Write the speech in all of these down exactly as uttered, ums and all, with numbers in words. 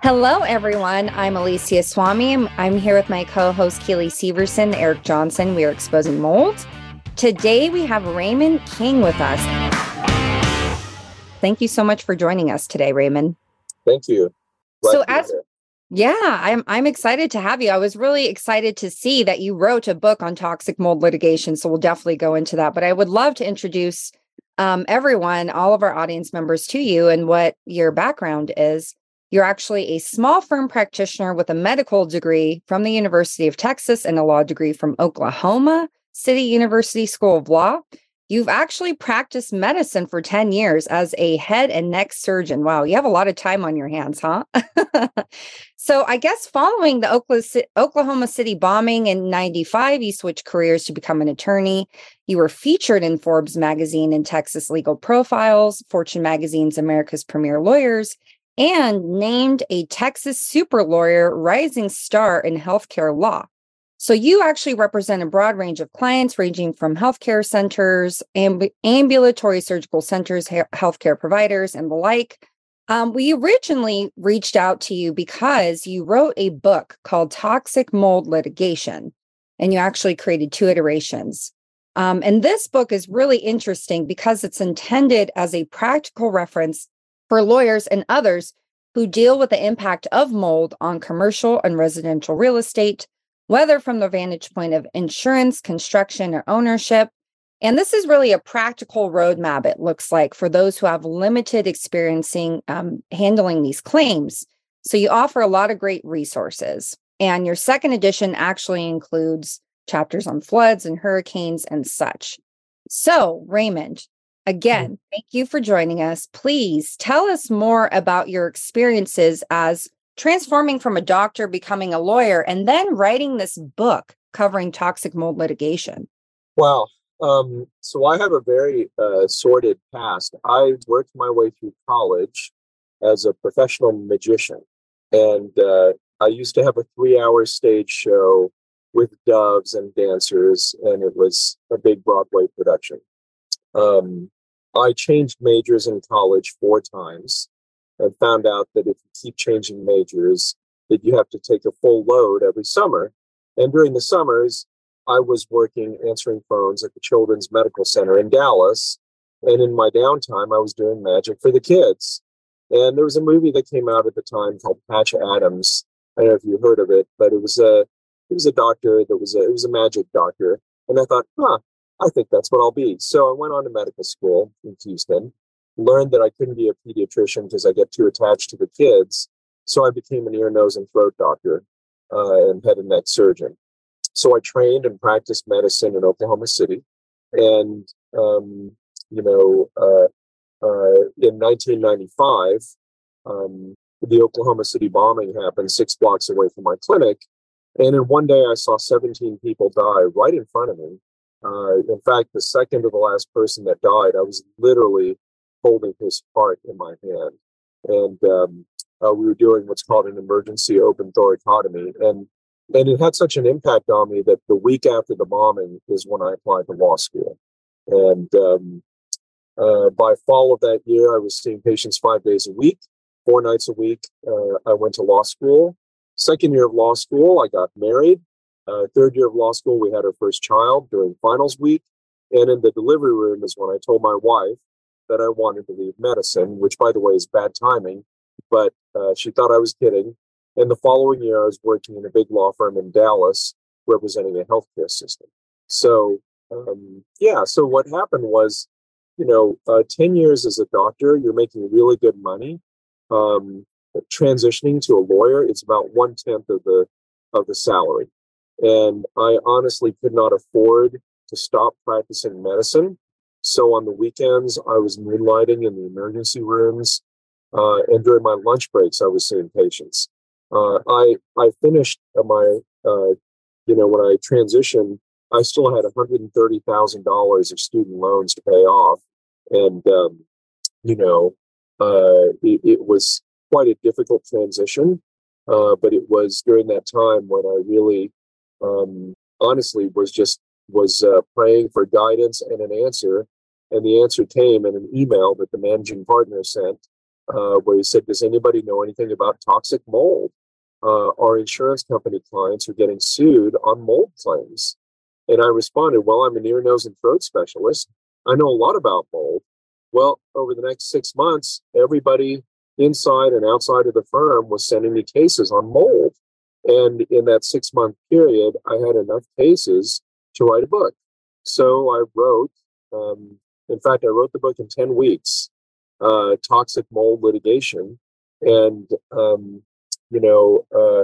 Hello, everyone. I'm Alicia Swami. I'm, I'm here with my co-host, Keely Severson, Eric Johnson. We are exposing mold. Today, we have Raymond King with us. Thank you so much for joining us today, Raymond. Thank you. Glad so as Yeah, I'm I'm excited to have you. I was really excited to see that you wrote a book on toxic mold litigation. So we'll definitely go into that. But I would love to introduce um, everyone, all of our audience members to you and what your background is. You're actually a small firm practitioner with a medical degree from the University of Texas and a law degree from Oklahoma City University School of Law. You've actually practiced medicine for ten years as a head and neck surgeon. Wow, you have a lot of time on your hands, huh? So I guess following the Oklahoma City bombing in ninety-five, you switched careers to become an attorney. You were featured in Forbes magazine and Texas Legal Profiles, Fortune magazine's America's Premier Lawyers, and named a Texas super lawyer rising star in healthcare law. So you actually represent a broad range of clients ranging from healthcare centers, amb- ambulatory surgical centers, ha- healthcare providers, and the like. Um, we originally reached out to you because you wrote a book called Toxic Mold Litigation, and you actually created two iterations. Um, and this book is really interesting because it's intended as a practical reference for lawyers and others who deal with the impact of mold on commercial and residential real estate, whether from the vantage point of insurance, construction, or ownership. And this is really a practical roadmap, it looks like, for those who have limited experiencing um, handling these claims. So you offer a lot of great resources. And your second edition actually includes chapters on floods and hurricanes and such. So, Raymond, again, thank you for joining us. Please tell us more about your experiences as transforming from a doctor, becoming a lawyer, and then writing this book covering toxic mold litigation. Wow. Um, so I have a very uh, sordid past. I worked my way through college as a professional magician. And uh, I used to have a three-hour stage show with doves and dancers, and it was a big Broadway production. Um, I changed majors in college four times and found out that if you keep changing majors, that you have to take a full load every summer. And during the summers, I was working answering phones at the Children's Medical Center in Dallas. And in my downtime, I was doing magic for the kids. And there was a movie that came out at the time called Patch Adams. I don't know if you heard of it, but it was a it was a doctor that was a it was a magic doctor. And I thought, huh, I think that's what I'll be. So I went on to medical school in Houston, learned that I couldn't be a pediatrician because I get too attached to the kids. So I became an ear, nose, and throat doctor uh, and head and neck surgeon. So I trained and practiced medicine in Oklahoma City. And, um, you know, uh, uh, in nineteen ninety-five, um, the Oklahoma City bombing happened six blocks away from my clinic. And in one day, I saw seventeen people die right in front of me. Uh, in fact, the second to the last person that died, I was literally holding his heart in my hand. And um, uh, we were doing what's called an emergency open thoracotomy. And And it had such an impact on me that the week after the bombing is when I applied to law school. And um, uh, by fall of that year, I was seeing patients five days a week, four nights a week. Uh, I went to law school. Second year of law school, I got married. Uh, third year of law school, we had our first child during finals week. And in the delivery room is when I told my wife that I wanted to leave medicine, which, by the way, is bad timing. But uh, she thought I was kidding. And the following year, I was working in a big law firm in Dallas, representing a healthcare system. So, um, yeah, so what happened was, you know, uh, ten years as a doctor, you're making really good money. Um, transitioning to a lawyer, it's about one-tenth of the of the salary. And I honestly could not afford to stop practicing medicine. So on the weekends, I was moonlighting in the emergency rooms. Uh, and during my lunch breaks, I was seeing patients. Uh, I I finished my, uh, you know, when I transitioned, I still had one hundred thirty thousand dollars of student loans to pay off. And, um, you know, uh, it, it was quite a difficult transition. Uh, but it was during that time when I really, um, honestly, was just was uh, praying for guidance and an answer. And the answer came in an email that the managing partner sent. uh, where he said, "Does anybody know anything about toxic mold? Uh, our insurance company clients are getting sued on mold claims." And I responded, "Well, I'm an ear, nose, and throat specialist. I know a lot about mold." Well, over the next six months, everybody inside and outside of the firm was sending me cases on mold. And in that six month period, I had enough cases to write a book. So I wrote, um, in fact, I wrote the book in ten weeks, uh, Toxic Mold Litigation. And, um, you know, uh,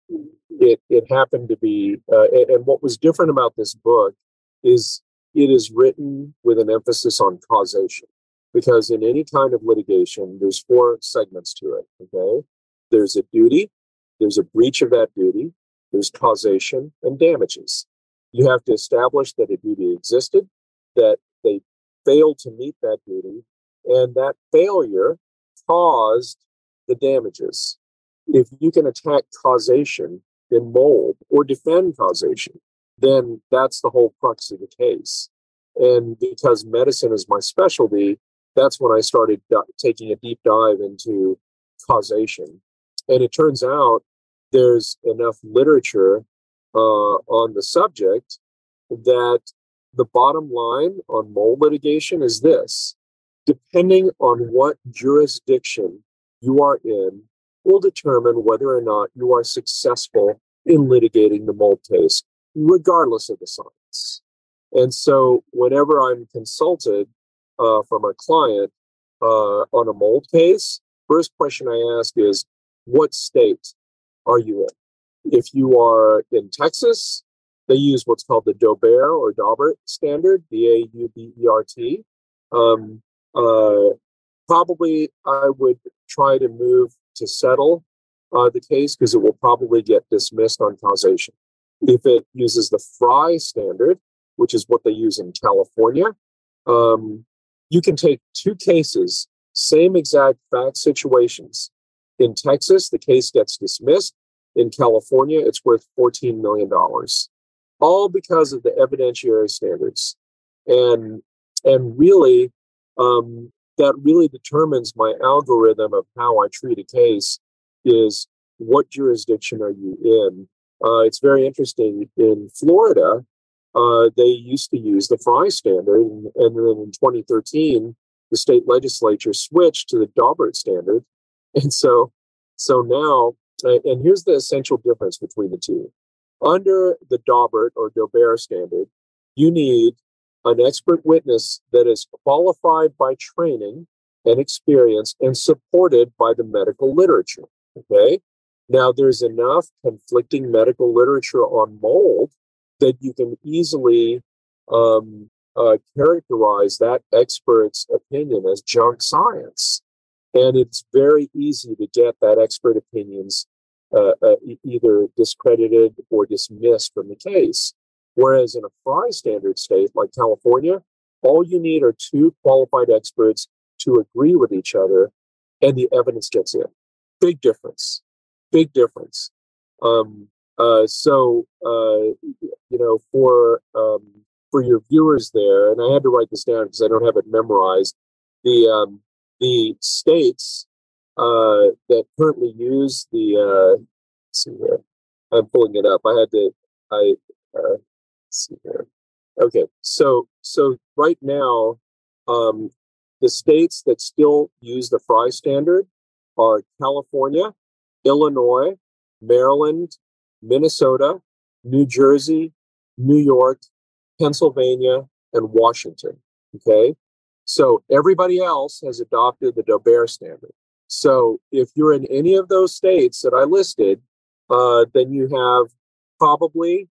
it, it happened to be, uh, and, and what was different about this book is it is written with an emphasis on causation. Because in any kind of litigation, there's four segments to it, okay? There's a duty, there's a breach of that duty, there's causation, and damages. You have to establish that a duty existed, that they failed to meet that duty, and that failure caused the damages. If you can attack causation in mold or defend causation, then that's the whole crux of the case. And because medicine is my specialty, that's when I started d- taking a deep dive into causation. And it turns out there's enough literature uh, on the subject that the bottom line on mold litigation is this: depending on what jurisdiction you are in will determine whether or not you are successful in litigating the mold case, regardless of the science. And so whenever I'm consulted uh, from a client uh, on a mold case, first question I ask is, what state are you in? If you are in Texas, they use what's called the Daubert or Daubert standard, D A U B E R T. Um, uh, probably I would try to move to settle uh, the case because it will probably get dismissed on causation. If it uses the Frye standard, which is what they use in California, um, you can take two cases, same exact fact situations. In Texas, the case gets dismissed. In California, it's worth fourteen million dollars, all because of the evidentiary standards. And, and really, um, that really determines my algorithm of how I treat a case is what jurisdiction are you in? Uh, it's very interesting. In Florida, uh, they used to use the Frye standard, and, and then in twenty thirteen, the state legislature switched to the Daubert standard. And so, so now, uh, and here's the essential difference between the two. Under the Daubert or Daubert standard, you need an expert witness that is qualified by training and experience and supported by the medical literature. Okay. Now, there's enough conflicting medical literature on mold that you can easily um, uh, characterize that expert's opinion as junk science. And it's very easy to get that expert opinions uh, uh, either discredited or dismissed from the case. Whereas in a Frye standard state like California, all you need are two qualified experts to agree with each other, and the evidence gets in. Big difference. Big difference. Um, uh, so, uh, you know, for um, for your viewers there, and I had to write this down because I don't have it memorized. The um, the states uh, that currently use the uh, let's see here, I'm pulling it up. I had to. I uh, let's see here. Okay, so so right now, um, the states that still use the Frye standard are California, Illinois, Maryland, Minnesota, New Jersey, New York, Pennsylvania, and Washington. Okay, so everybody else has adopted the Daubert standard. So if you're in any of those states that I listed, uh, then you have probably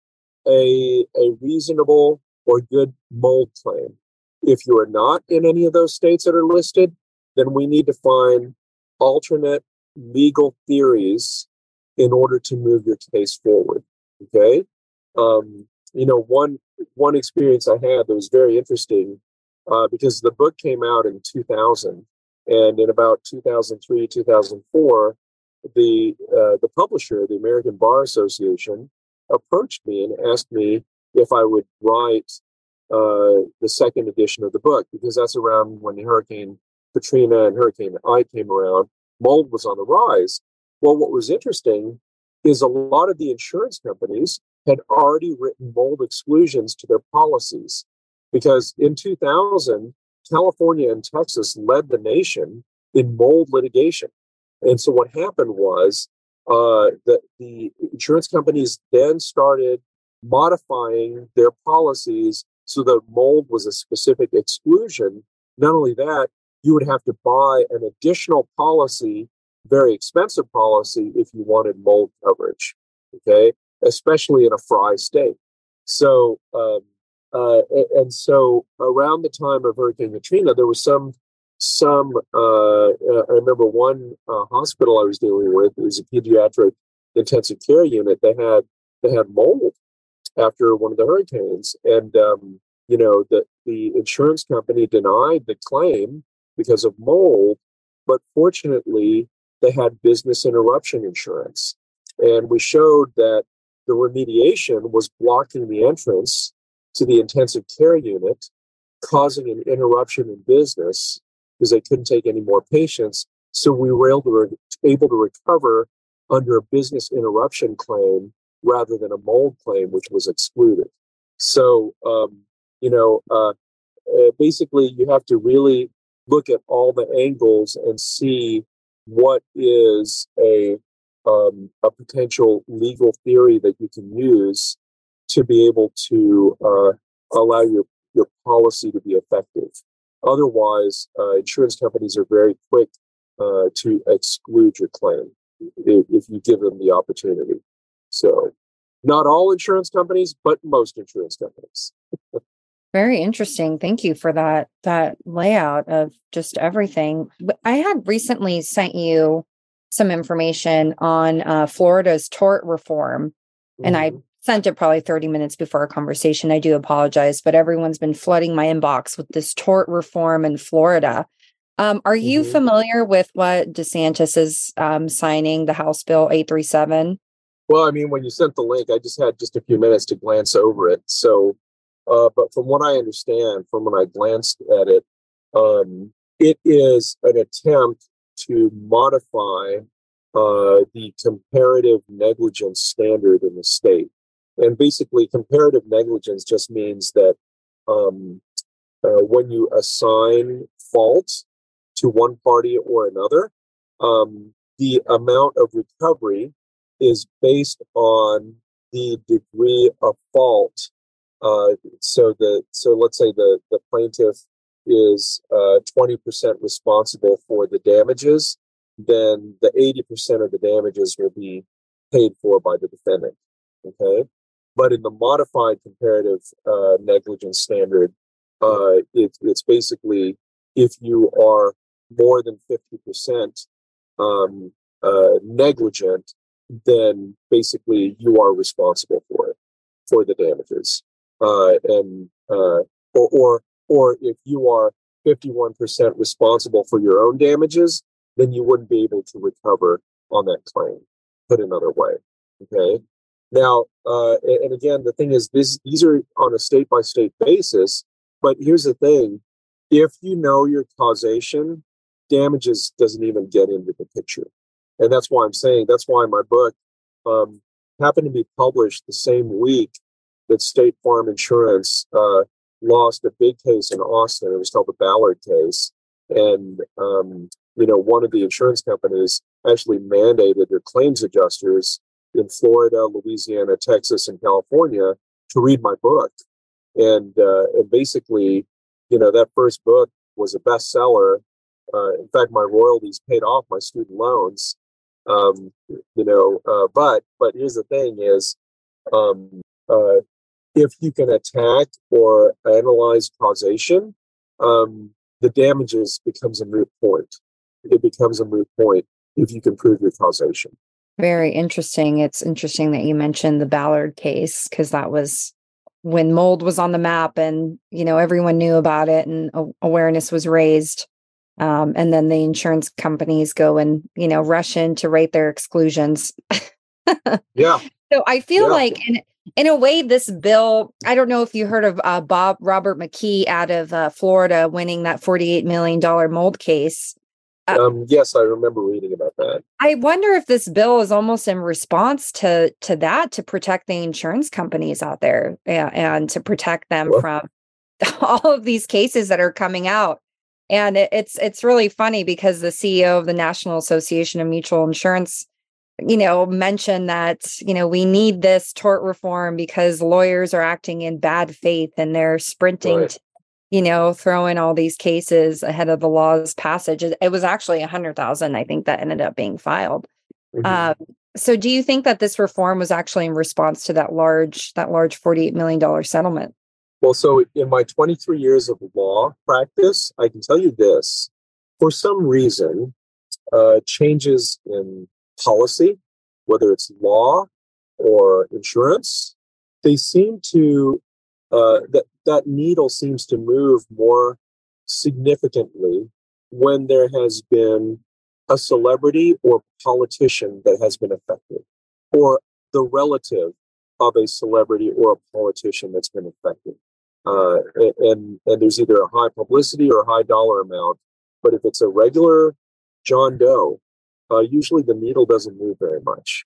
a, a reasonable or good mold claim. If you are not in any of those states that are listed, then we need to find alternate legal theories in order to move your case forward. Okay, um, you know, one one experience I had that was very interesting uh, because the book came out in two thousand, and in about two thousand three, two thousand four, the uh, the publisher, the American Bar Association, approached me and asked me if I would write uh, the second edition of the book, because that's around when Hurricane Katrina and Hurricane I came around, mold was on the rise. Well, what was interesting is a lot of the insurance companies had already written mold exclusions to their policies, because in two thousand, California and Texas led the nation in mold litigation. And so what happened was uh, that the insurance companies then started modifying their policies so that mold was a specific exclusion. Not only that, you would have to buy an additional policy, very expensive policy, if you wanted mold coverage, okay, especially in a F R I state. So, um, uh, and so around the time of Hurricane Katrina, there was some, some. Uh, I remember one uh, hospital I was dealing with. It was a pediatric intensive care unit. They had they had mold after one of the hurricanes, and um, you know the the insurance company denied the claim because of mold, but fortunately they had business interruption insurance, and we showed that the remediation was blocking the entrance to the intensive care unit, causing an interruption in business because they couldn't take any more patients. So we were able to, re- able to recover under a business interruption claim rather than a mold claim, which was excluded. So, um, you know, uh, uh, basically you have to really look at all the angles and see what is a um, a potential legal theory that you can use to be able to uh, allow your, your policy to be effective. Otherwise, uh, insurance companies are very quick uh, to exclude your claim if, if you give them the opportunity. So, not all insurance companies, but most insurance companies. Very interesting. Thank you for that that layout of just everything. I had recently sent you some information on uh, Florida's tort reform, mm-hmm. and I sent it probably thirty minutes before our conversation. I do apologize, but everyone's been flooding my inbox with this tort reform in Florida. Um, are you mm-hmm. familiar with what DeSantis is um, signing, the House Bill eight thirty-seven? Well, I mean, when you sent the link, I just had just a few minutes to glance over it. So, uh, but from what I understand, from when I glanced at it, um, it is an attempt to modify uh, the comparative negligence standard in the state. And basically, comparative negligence just means that um, uh, when you assign fault to one party or another, um, the amount of recovery is based on the degree of fault. Uh, so the so let's say the the plaintiff is uh, twenty percent responsible for the damages, then the eighty percent of the damages will be paid for by the defendant. Okay. But in the modified comparative uh, negligence standard, uh, it, it's basically if you are more than fifty percent um, uh, negligent, then basically you are responsible for it, for the damages. Uh, and uh, or, or or if you are fifty-one percent responsible for your own damages, then you wouldn't be able to recover on that claim. Put another way, okay. Now, uh, and again, the thing is, this, these are on a state-by-state basis, but here's the thing. If you know your causation, damages doesn't even get into the picture. And that's why I'm saying, that's why my book um, happened to be published the same week that State Farm Insurance uh, lost a big case in Austin. It was called the Ballard case. And, um, you know, one of the insurance companies actually mandated their claims adjusters in Florida, Louisiana, Texas, and California to read my book. And, uh, and basically, you know, that first book was a bestseller. Uh, in fact, my royalties paid off my student loans. Um, you know, uh, but but here's the thing is, um, uh, if you can attack or analyze causation, um, the damages becomes a moot point. It becomes a moot point if you can prove your causation. Very interesting. It's interesting that you mentioned the Ballard case, because that was when mold was on the map and, you know, everyone knew about it and a- awareness was raised. Um, and then the insurance companies go and, you know, rush in to rate their exclusions. Yeah. So I feel yeah. like, and In a way, this bill, I don't know if you heard of uh, Bob Robert McKee out of uh, Florida winning that forty-eight million dollars mold case. Uh, um, yes, I remember reading about that. I wonder if this bill is almost in response to to that, to protect the insurance companies out there and, and to protect them well, from all of these cases that are coming out. And it, it's it's really funny because the C E O of the National Association of Mutual Insurance, you know, mentioned that, you know, we need this tort reform because lawyers are acting in bad faith and they're sprinting right. to, you know, throw in all these cases ahead of the law's passage. It was actually one hundred thousand, I think, that ended up being filed. Mm-hmm. Um, so do you think that this reform was actually in response to that large, that large forty-eight million dollars settlement? Well, so in my twenty-three years of law practice, I can tell you this. For some reason, uh, changes in policy, whether it's law or insurance, they seem to, uh, that, that needle seems to move more significantly when there has been a celebrity or politician that has been affected, or the relative of a celebrity or a politician that's been affected. Uh, and, and there's either a high publicity or a high dollar amount. But if it's a regular John Doe, uh, usually the needle doesn't move very much.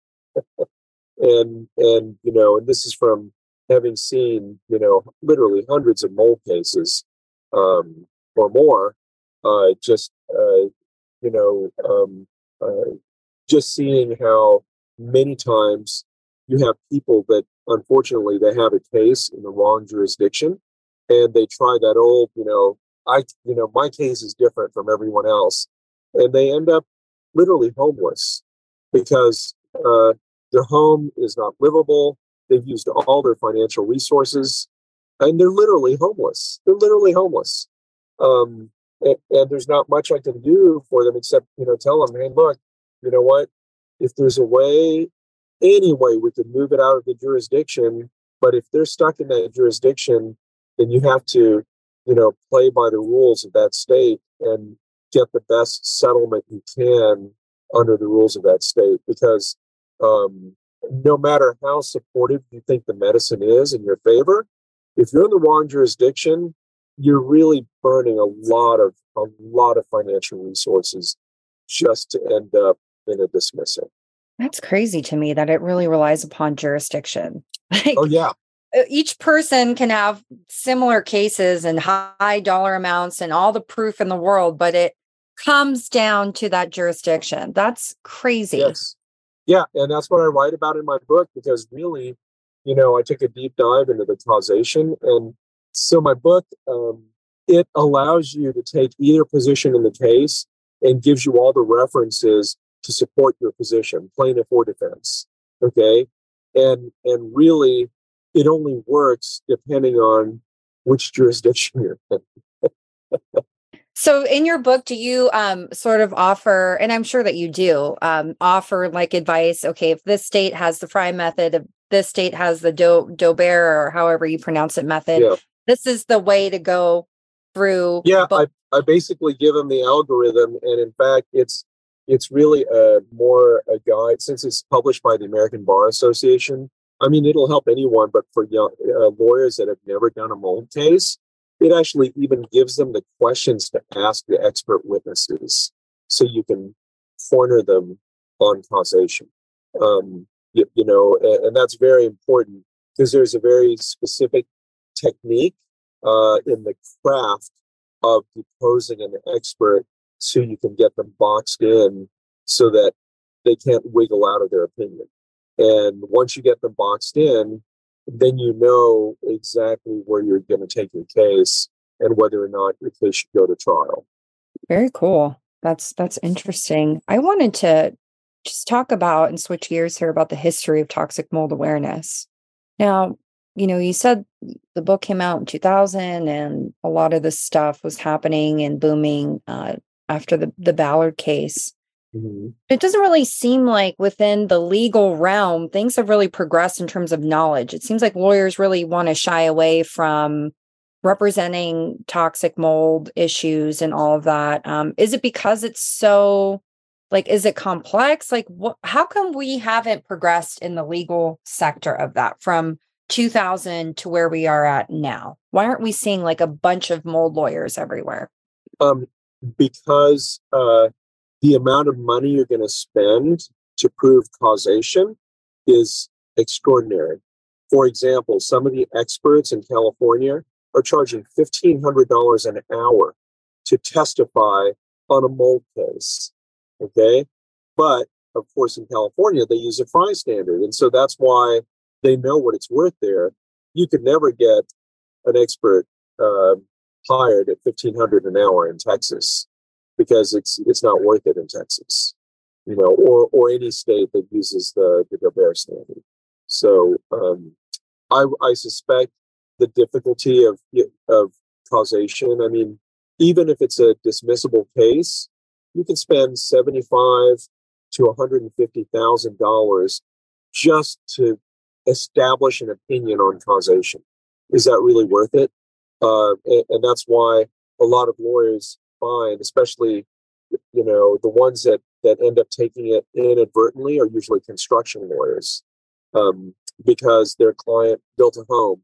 and, and, you know, and this is from having seen, you know, literally hundreds of mold cases um, or more, uh, just, uh, you know, um, uh, just seeing how many times you have people that, unfortunately, they have a case in the wrong jurisdiction, and they try that old, you know, I, you know, my case is different from everyone else, and they end up literally homeless because uh, their home is not livable. They've used all their financial resources, and they're literally homeless. They're literally homeless, um, and, and there's not much I can do for them except, you know, tell them, hey, look, you know what? If there's a way. Anyway, we could move it out of the jurisdiction, but if they're stuck in that jurisdiction, then you have to, you know, play by the rules of that state and get the best settlement you can under the rules of that state. Because um, no matter how supportive you think the medicine is in your favor, if you're in the wrong jurisdiction, you're really burning a lot of a lot of financial resources just to end up in a dismissal. That's crazy to me that it really relies upon jurisdiction. Like, oh, yeah. Each person can have similar cases and high dollar amounts and all the proof in the world, but it comes down to that jurisdiction. That's crazy. Yes. Yeah. And that's what I write about in my book, because really, you know, I take a deep dive into the causation. And so my book, um, it allows you to take either position in the case and gives you all the references to support your position, plaintiff or defense. Okay. And, and really it only works depending on which jurisdiction you're in. So in your book, do you um, sort of offer, and I'm sure that you do, um, offer like advice, okay, if this state has the Frye method, if this state has the Do- Daubert, or however you pronounce it, method, yeah. This is the way to go through. Yeah, I, I basically give them the algorithm. And in fact, it's it's really a more a guide, since it's published by the American Bar Association. I mean, it'll help anyone, but for young, uh, lawyers that have never done a mold case, it actually even gives them the questions to ask the expert witnesses, so you can corner them on causation. Um, you, you know, and, and that's very important, because there's a very specific technique uh, in the craft of deposing an expert, so you can get them boxed in so that they can't wiggle out of their opinion. And once you get them boxed in, then you know exactly where you're going to take your case and whether or not your case should go to trial. Very cool. That's that's interesting. I wanted to just talk about and switch gears here about the history of toxic mold awareness. Now, you know, you said the book came out in two thousand, and a lot of this stuff was happening and booming uh, after the, the Ballard case. Mm-hmm. It doesn't really seem like within the legal realm, things have really progressed in terms of knowledge. It seems like lawyers really want to shy away from representing toxic mold issues and all of that. Um, is it because it's so Like, is it complex? Like, what, how come we haven't progressed in the legal sector of that from two thousand to where we are at now? Why aren't we seeing like a bunch of mold lawyers everywhere? Um, because uh, the amount of money you're going to spend to prove causation is extraordinary. For example, some of the experts in California are charging fifteen hundred dollars an hour to testify on a mold case. Okay. But of course, in California, they use a Fry standard. And so that's why they know what it's worth there. You could never get an expert uh, hired at fifteen hundred dollars an hour in Texas because it's it's not worth it in Texas, you know, or or any state that uses the, the Daubert standard. So um, I, I suspect the difficulty of of causation. I mean, even if it's a dismissible case, you can spend seventy-five to one hundred fifty thousand dollars just to establish an opinion on causation. Is that really worth it? Uh, and, and that's why a lot of lawyers find, especially, you know, the ones that, that end up taking it inadvertently are usually construction lawyers, um, because their client built a home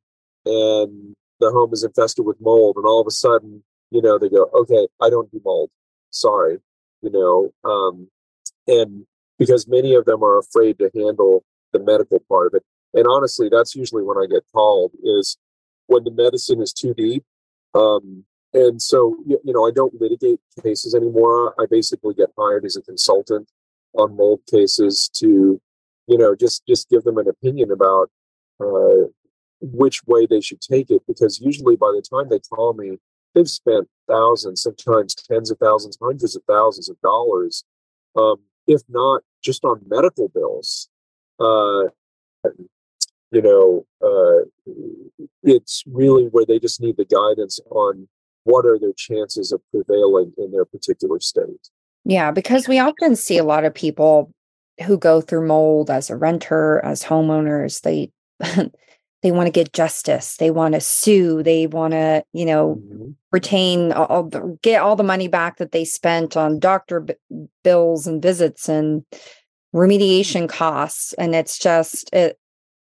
and the home is infested with mold, and all of a sudden, you know, they go, okay, I don't do mold. Sorry, you know, um, and because many of them are afraid to handle the medical part of it. And honestly, that's usually when I get called, is when the medicine is too deep. Um, and so, you, you know, I don't litigate cases anymore. I basically get hired as a consultant on mold cases to, you know, just, just give them an opinion about uh, which way they should take it. Because usually by the time they call me, they've spent thousands, sometimes tens of thousands, hundreds of thousands of dollars, um, if not just on medical bills. Uh, you know, uh, it's really where they just need the guidance on what are their chances of prevailing in their particular state. Yeah, because we often see a lot of people who go through mold as a renter, as homeowners. They they want to get justice. They want to sue. They want to, you know, mm-hmm. retain all the, get all the money back that they spent on doctor b- bills and visits and remediation costs. And it's just it.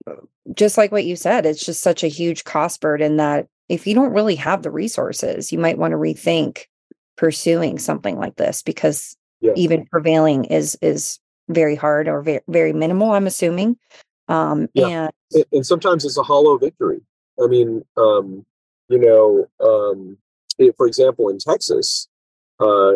Just like what you said, it's just such a huge cost burden that if you don't really have the resources, you might want to rethink pursuing something like this, because yeah. even prevailing is is very hard or very, very minimal, I'm assuming. Um, yeah. and, and sometimes it's a hollow victory. I mean, um, you know, um, if, for example, in Texas, uh,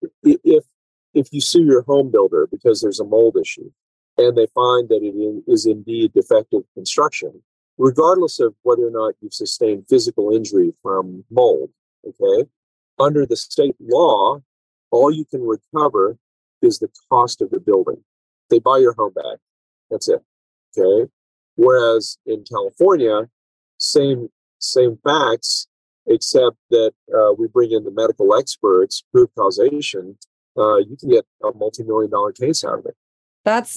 if if you sue your home builder because there's a mold issue, and they find that it is indeed defective construction, regardless of whether or not you've sustained physical injury from mold, okay? Under the state law, all you can recover is the cost of the building. They buy your home back. That's it, okay? Whereas in California, same same facts, except that uh, we bring in the medical experts, prove causation, uh, you can get a multi-million dollar case out of it. That's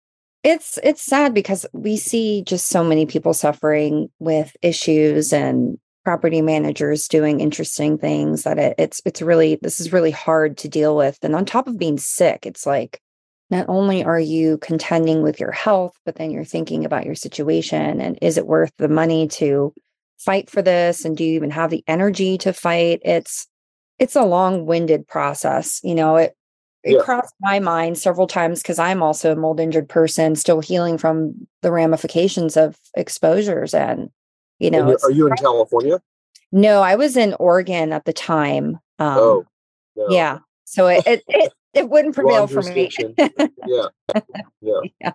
it's it's sad because we see just so many people suffering with issues and property managers doing interesting things that it, it's it's really this is really hard to deal with. And on top of being sick, it's like not only are you contending with your health, but then you're thinking about your situation and is it worth the money to fight for this? And do you even have the energy to fight? It's it's a long-winded process. You know, it It yeah. crossed my mind several times because I'm also a mold injured person, still healing from the ramifications of exposures. And, you know, and are you in California? No, I was in Oregon at the time. Um, oh, no. yeah. So it, it, it, it wouldn't prevail for me. yeah. Yeah. Yeah.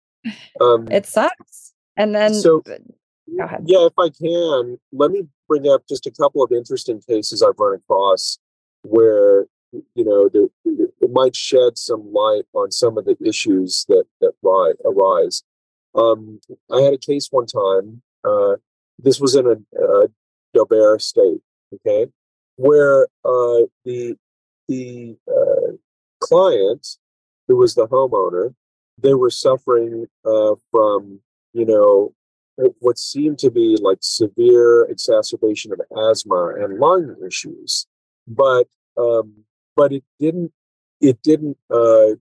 Um, it sucks. And then, so, go ahead. Yeah, if I can, let me bring up just a couple of interesting cases I've run across where, you know, the, it might shed some light on some of the issues that that ri- arise. Um, I had a case one time. Uh, this was in a, a Daubert state, okay, where uh, the the uh, client, who was the homeowner, they were suffering uh, from, you know, what seemed to be like severe exacerbation of asthma and lung issues, but um, but it didn't it didn't uh,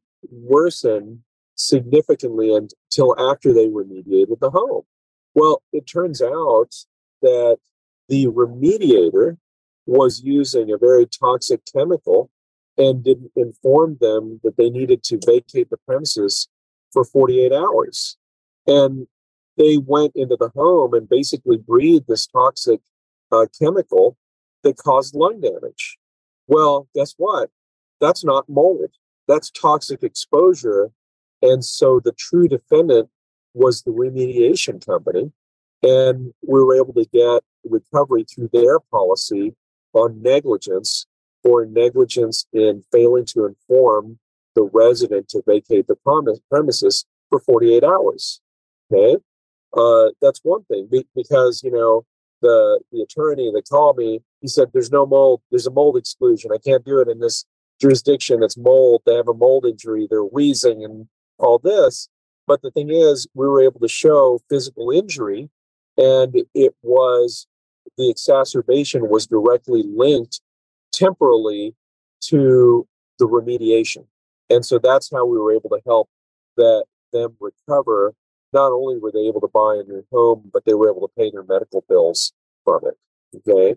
worsen significantly until after they remediated the home. Well, it turns out that the remediator was using a very toxic chemical and didn't inform them that they needed to vacate the premises for forty-eight hours. And they went into the home and basically breathed this toxic uh, chemical that caused lung damage. Well, guess what? That's not mold. That's toxic exposure. And so the true defendant was the remediation company. And we were able to get recovery through their policy on negligence for negligence in failing to inform the resident to vacate the premise, premises for forty-eight hours. Okay? Uh, that's one thing, Be- because, you know, the, the attorney that called me, he said, there's no mold, there's a mold exclusion. I can't do it in this jurisdiction. It's mold. They have a mold injury. They're wheezing and all this. But the thing is, we were able to show physical injury, and it was, the exacerbation was directly linked temporally to the remediation. And so that's how we were able to help that them recover. Not only were they able to buy a new home, but they were able to pay their medical bills from it. Okay.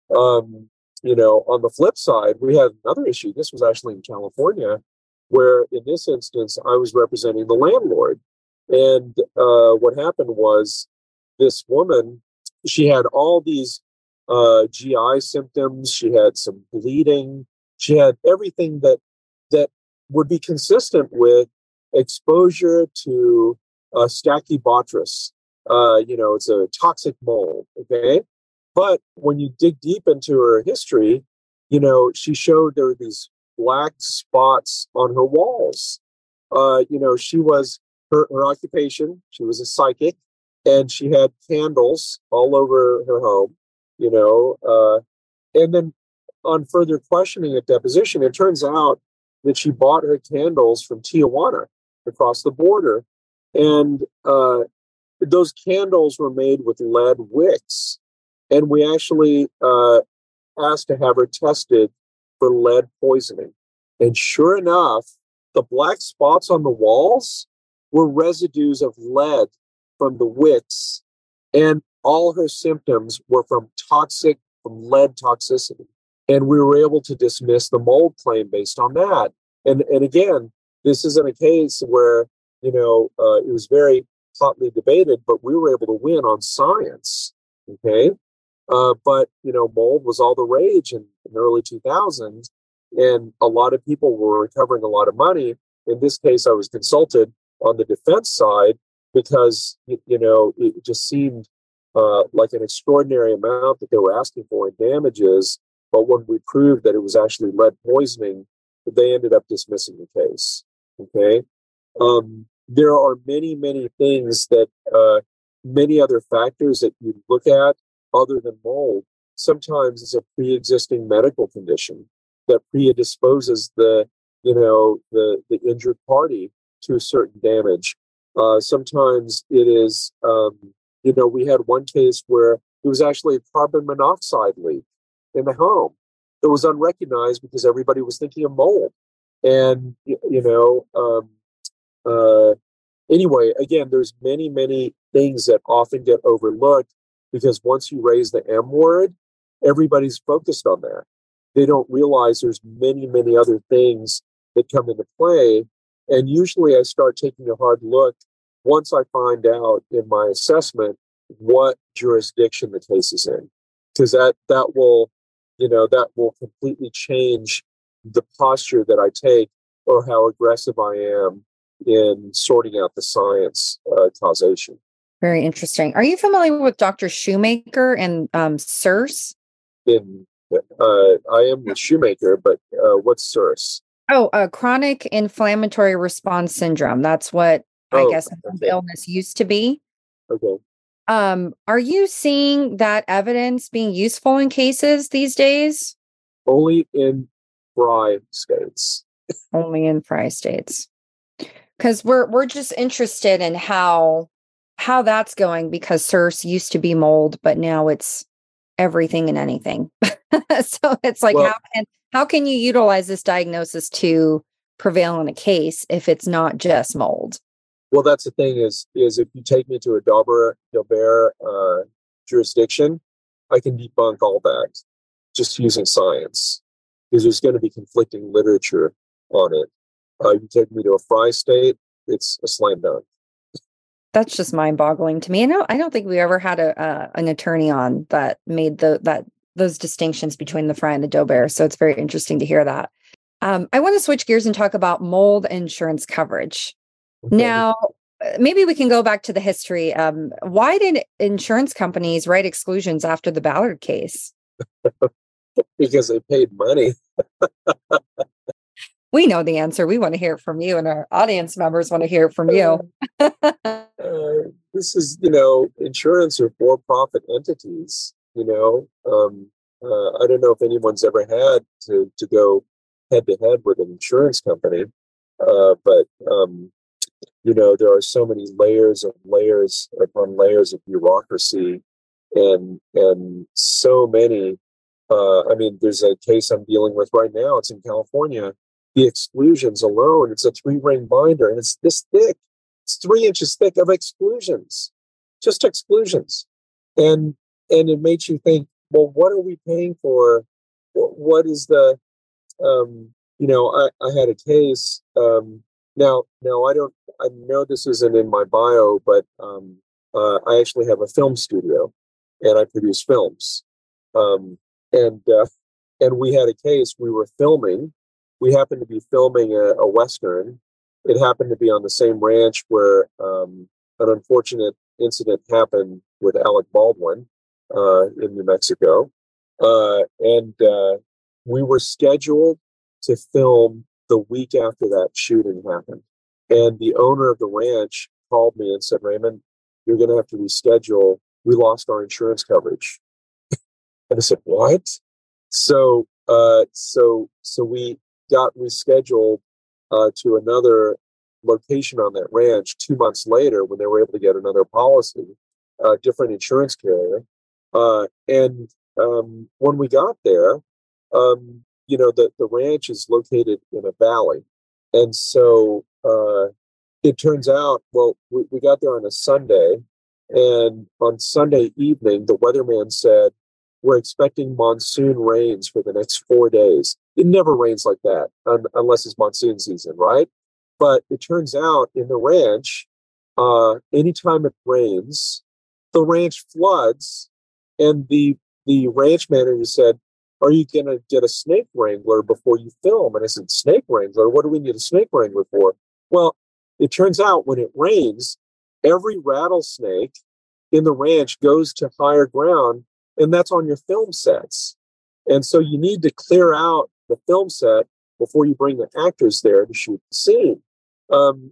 Um, you know, on the flip side, we had another issue. This was actually in California, where in this instance, I was representing the landlord. And uh, what happened was this woman, she had all these uh, G I symptoms. She had some bleeding. She had everything that that would be consistent with exposure to uh, Stachybotrys. Uh, you know, it's a toxic mold. Okay, but when you dig deep into her history, you know, she showed there were these black spots on her walls. Uh, you know, she was her, her occupation. She was a psychic, and she had candles all over her home. You know, uh, and then on further questioning at deposition, it turns out that she bought her candles from Tijuana across the border, and uh, those candles were made with lead wicks. And we actually uh, asked to have her tested for lead poisoning. And sure enough, the black spots on the walls were residues of lead from the wicks, and all her symptoms were from toxic, from lead toxicity. And we were able to dismiss the mold claim based on that. And, and again, this isn't a case where, you know, uh, it was very hotly debated, but we were able to win on science. Okay. Uh, but, you know, mold was all the rage in, in the early two thousands, and a lot of people were recovering a lot of money. In this case, I was consulted on the defense side because, you, you know, it just seemed uh, like an extraordinary amount that they were asking for in damages. But when we proved that it was actually lead poisoning, they ended up dismissing the case. Okay. Um, there are many, many things that, uh, many other factors that you look at other than mold. Sometimes it's a pre-existing medical condition that predisposes the, you know, the, the injured party to a certain damage. Uh, sometimes it is, um, you know, we had one case where it was actually a carbon monoxide leak in the home that was unrecognized because everybody was thinking of mold. And, you, you know, um, uh, anyway, again, there's many, many things that often get overlooked because once you raise the M word, everybody's focused on that. They don't realize there's many, many other things that come into play. And usually I start taking a hard look once I find out in my assessment what jurisdiction the case is in, because that, that will, you know, that will completely change the posture that I take or how aggressive I am in sorting out the science uh, causation. Very interesting. Are you familiar with Doctor Shoemaker and um, C I R S? In, uh, I am with Shoemaker, but uh, what's C I R S? Oh, uh, chronic inflammatory response syndrome. That's what oh, I guess okay. illness used to be. Okay. Um, are you seeing that evidence being useful in cases these days? Only in Fry states. Only in Fry states. Because we're we're just interested in how how that's going, because C I R S used to be mold, but now it's everything and anything. So it's like, well, how can how can you utilize this diagnosis to prevail in a case if it's not just mold? Well, that's the thing is, is if you take me to a Daubert, Daubert uh, jurisdiction, I can debunk all that just using science, because there's going to be conflicting literature on it. Uh, you take me to a Frye state, it's a slam dunk. That's just mind-boggling to me. I don't, I don't think we ever had a uh, an attorney on that made the that those distinctions between the Frye and the Daubert. So it's very interesting to hear that. Um, I want to switch gears and talk about mold insurance coverage. Okay. Now, maybe we can go back to the history. Um, why did insurance companies write exclusions after the Ballard case? Because they paid money. We know the answer. We want to hear it from you, and our audience members want to hear it from you. uh, this is, you know, insurance are for-profit entities. You know, um, uh, I don't know if anyone's ever had to to go head-to-head with an insurance company, uh, but um, you know, there are so many layers of layers upon layers of bureaucracy, and and so many. Uh, I mean, there's a case I'm dealing with right now. It's in California. The exclusions alone, it's a three-ring binder, and it's this thick. It's three inches thick of exclusions, just exclusions. And and it makes you think, well, what are we paying for? What, what is the, um, you know, I, I had a case. Um, now, now I don't, I know this isn't in my bio, but um, uh, I actually have a film studio, and I produce films. Um, and uh, and we had a case. We were filming. We happened to be filming a, a Western. It happened to be on the same ranch where um, an unfortunate incident happened with Alec Baldwin uh, in New Mexico. Uh, and uh, we were scheduled to film the week after that shooting happened. And the owner of the ranch called me and said, Raymond, you're going to have to reschedule. We lost our insurance coverage. And I said, what? So, uh, so, so we got rescheduled uh, to another location on that ranch two months later when they were able to get another policy, a uh, different insurance carrier. Uh, and um, when we got there, um, you know, the, the ranch is located in a valley. And so uh, it turns out, well, we, we got there on a Sunday. And on Sunday evening, the weatherman said, we're expecting monsoon rains for the next four days. It never rains like that un- unless it's monsoon season, right? But it turns out in the ranch, uh, anytime it rains, the ranch floods. And the the ranch manager said, are you going to get a snake wrangler before you film? And I said, snake wrangler? What do we need a snake wrangler for? Well, it turns out when it rains, every rattlesnake in the ranch goes to higher ground, and that's on your film sets. And so you need to clear out the film set before you bring the actors there to shoot the scene. Um,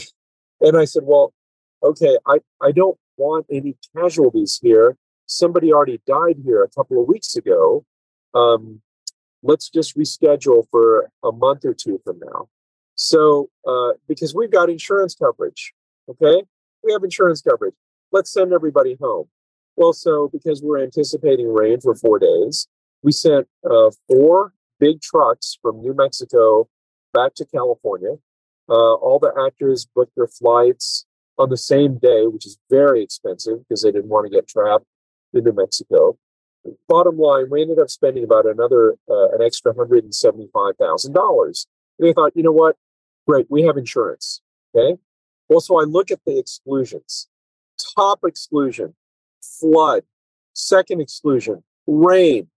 and I said, well, okay, I, I don't want any casualties here. Somebody already died here a couple of weeks ago. Um, let's just reschedule for a month or two from now. So, uh, because we've got insurance coverage, okay? We have insurance coverage. Let's send everybody home. Well, so because we're anticipating rain for four days, we sent uh, four big trucks from New Mexico back to California. Uh, all the actors booked their flights on the same day, which is very expensive because they didn't want to get trapped in New Mexico. Bottom line, we ended up spending about another, uh, an extra one hundred seventy-five thousand dollars. And they thought, you know what? Great, we have insurance, okay? Well, so I look at the exclusions. Top exclusion, flood. Second exclusion, rain.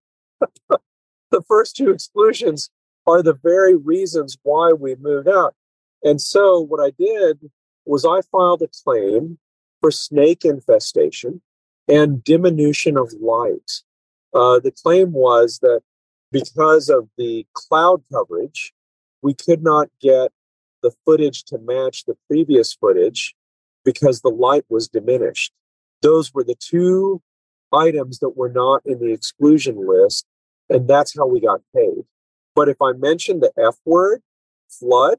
The first two exclusions are the very reasons why we moved out. And so what I did was I filed a claim for snake infestation and diminution of light. Uh, the claim was that because of the cloud coverage, we could not get the footage to match the previous footage because the light was diminished. Those were the two items that were not in the exclusion list, and that's how we got paid. But if I mentioned the F word, flood,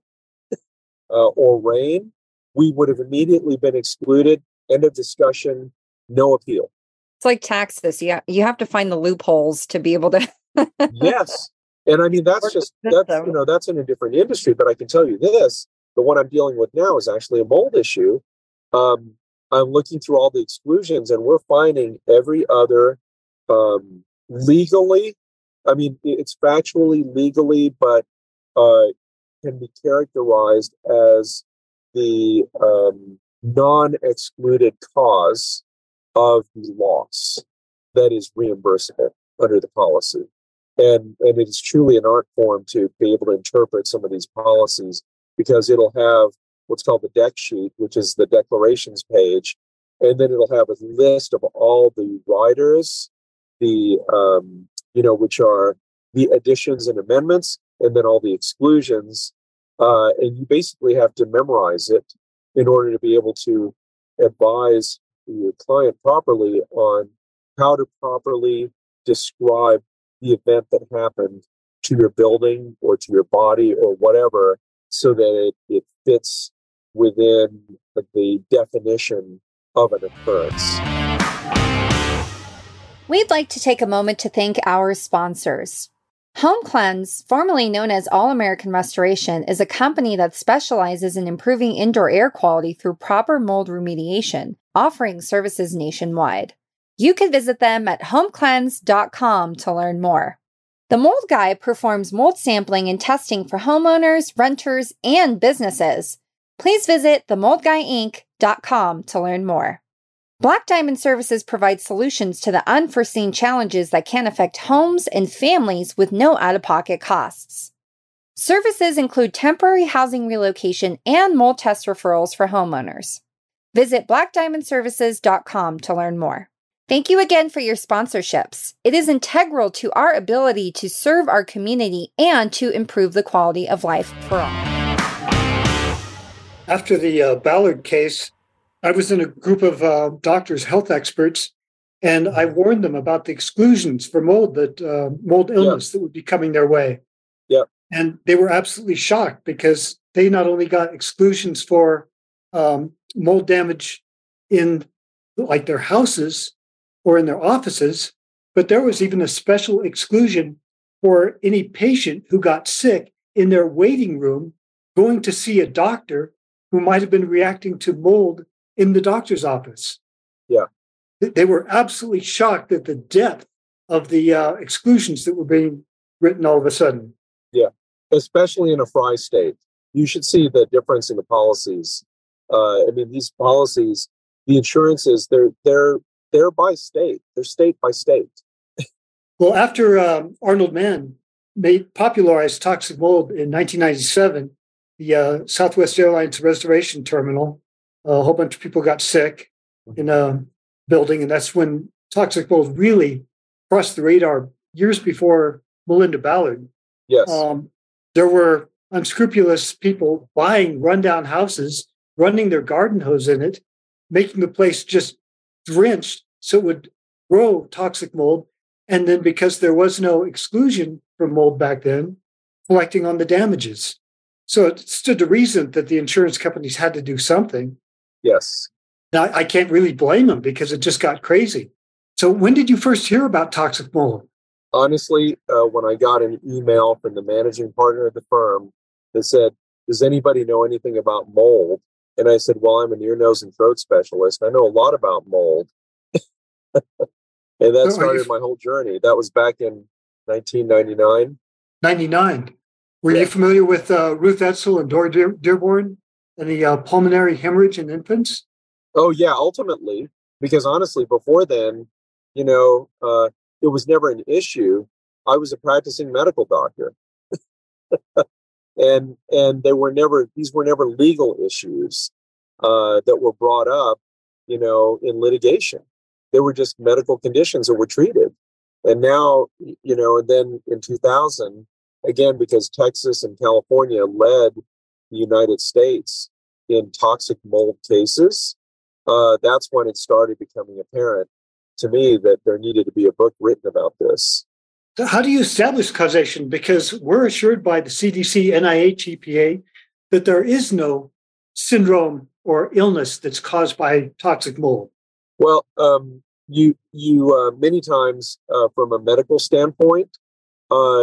uh, or rain, we would have immediately been excluded. End of discussion, no appeal. It's like taxes. Yeah, you have to find the loopholes to be able to. Yes. And I mean, that's just, that's, you know, that's in a different industry, but I can tell you this, the one I'm dealing with now is actually a mold issue. Um, I'm looking through all the exclusions and we're finding every other um, legally, I mean, it's factually legally, but uh, can be characterized as the um, non-excluded cause of the loss that is reimbursable under the policy. And, and it is truly an art form to be able to interpret some of these policies, because it'll have what's called the deck sheet, which is the declarations page. And then it'll have a list of all the riders, the, um, you know, which are the additions and amendments, and then all the exclusions. Uh, and you basically have to memorize it in order to be able to advise your client properly on how to properly describe the event that happened to your building or to your body or whatever, so that it, it fits within the definition of an occurrence. We'd like to take a moment to thank our sponsors. Home Cleanse, formerly known as All American Restoration, is a company that specializes in improving indoor air quality through proper mold remediation, offering services nationwide. You can visit them at home cleanse dot com to learn more. The Mold Guy performs mold sampling and testing for homeowners, renters, and businesses. Please visit the mold guy inc dot com to learn more. Black Diamond Services provides solutions to the unforeseen challenges that can affect homes and families with no out-of-pocket costs. Services include temporary housing relocation and mold test referrals for homeowners. Visit black diamond services dot com to learn more. Thank you again for your sponsorships. It is integral to our ability to serve our community and to improve the quality of life for all. After the uh, Ballard case, I was in a group of uh, doctors, health experts, and I warned them about the exclusions for mold, that uh, mold illness yeah. that would be coming their way. Yeah. And they were absolutely shocked, because they not only got exclusions for um, mold damage in like their houses or in their offices, but there was even a special exclusion for any patient who got sick in their waiting room going to see a doctor who might have been reacting to mold in the doctor's office. Yeah. They were absolutely shocked at the depth of the uh, exclusions that were being written all of a sudden. Yeah, especially in a Fry state. You should see the difference in the policies. Uh, I mean, these policies, the insurances, they're they're they're by state. They're state by state. Well, after um, Arnold Mann made popularized toxic mold in nineteen ninety-seven, the uh, Southwest Airlines reservation terminal, a whole bunch of people got sick in a building, and that's when toxic mold really crossed the radar years before Melinda Ballard. Yes. Um, there were unscrupulous people buying rundown houses, running their garden hose in it, making the place just drenched so it would grow toxic mold. And then, because there was no exclusion for mold back then, collecting on the damages. So it stood to reason that the insurance companies had to do something. Yes. Now, I can't really blame them, because it just got crazy. So when did you first hear about toxic mold? Honestly, uh, when I got an email from the managing partner of the firm that said, does anybody know anything about mold? And I said, well, I'm an ear, nose, and throat specialist. I know a lot about mold. And that So started you, my whole journey. That was back in nineteen ninety-nine. ninety-nine. Were Yeah. you familiar with uh, Ruth Edsel and Dora Dear- Dearborn and the uh, pulmonary hemorrhage in infants? Oh, yeah, ultimately, because honestly, before then, you know, uh, it was never an issue. I was a practicing medical doctor. and and they were never, these were never legal issues uh, that were brought up, you know, in litigation. They were just medical conditions that were treated. And now, you know, and then in two thousand, again, because Texas and California led the United States in toxic mold cases, uh, that's when it started becoming apparent to me that there needed to be a book written about this. So how do you establish causation? Because we're assured by the C D C, N I H, E P A that there is no syndrome or illness that's caused by toxic mold. Well, um, you you uh, many times uh, from a medical standpoint, uh,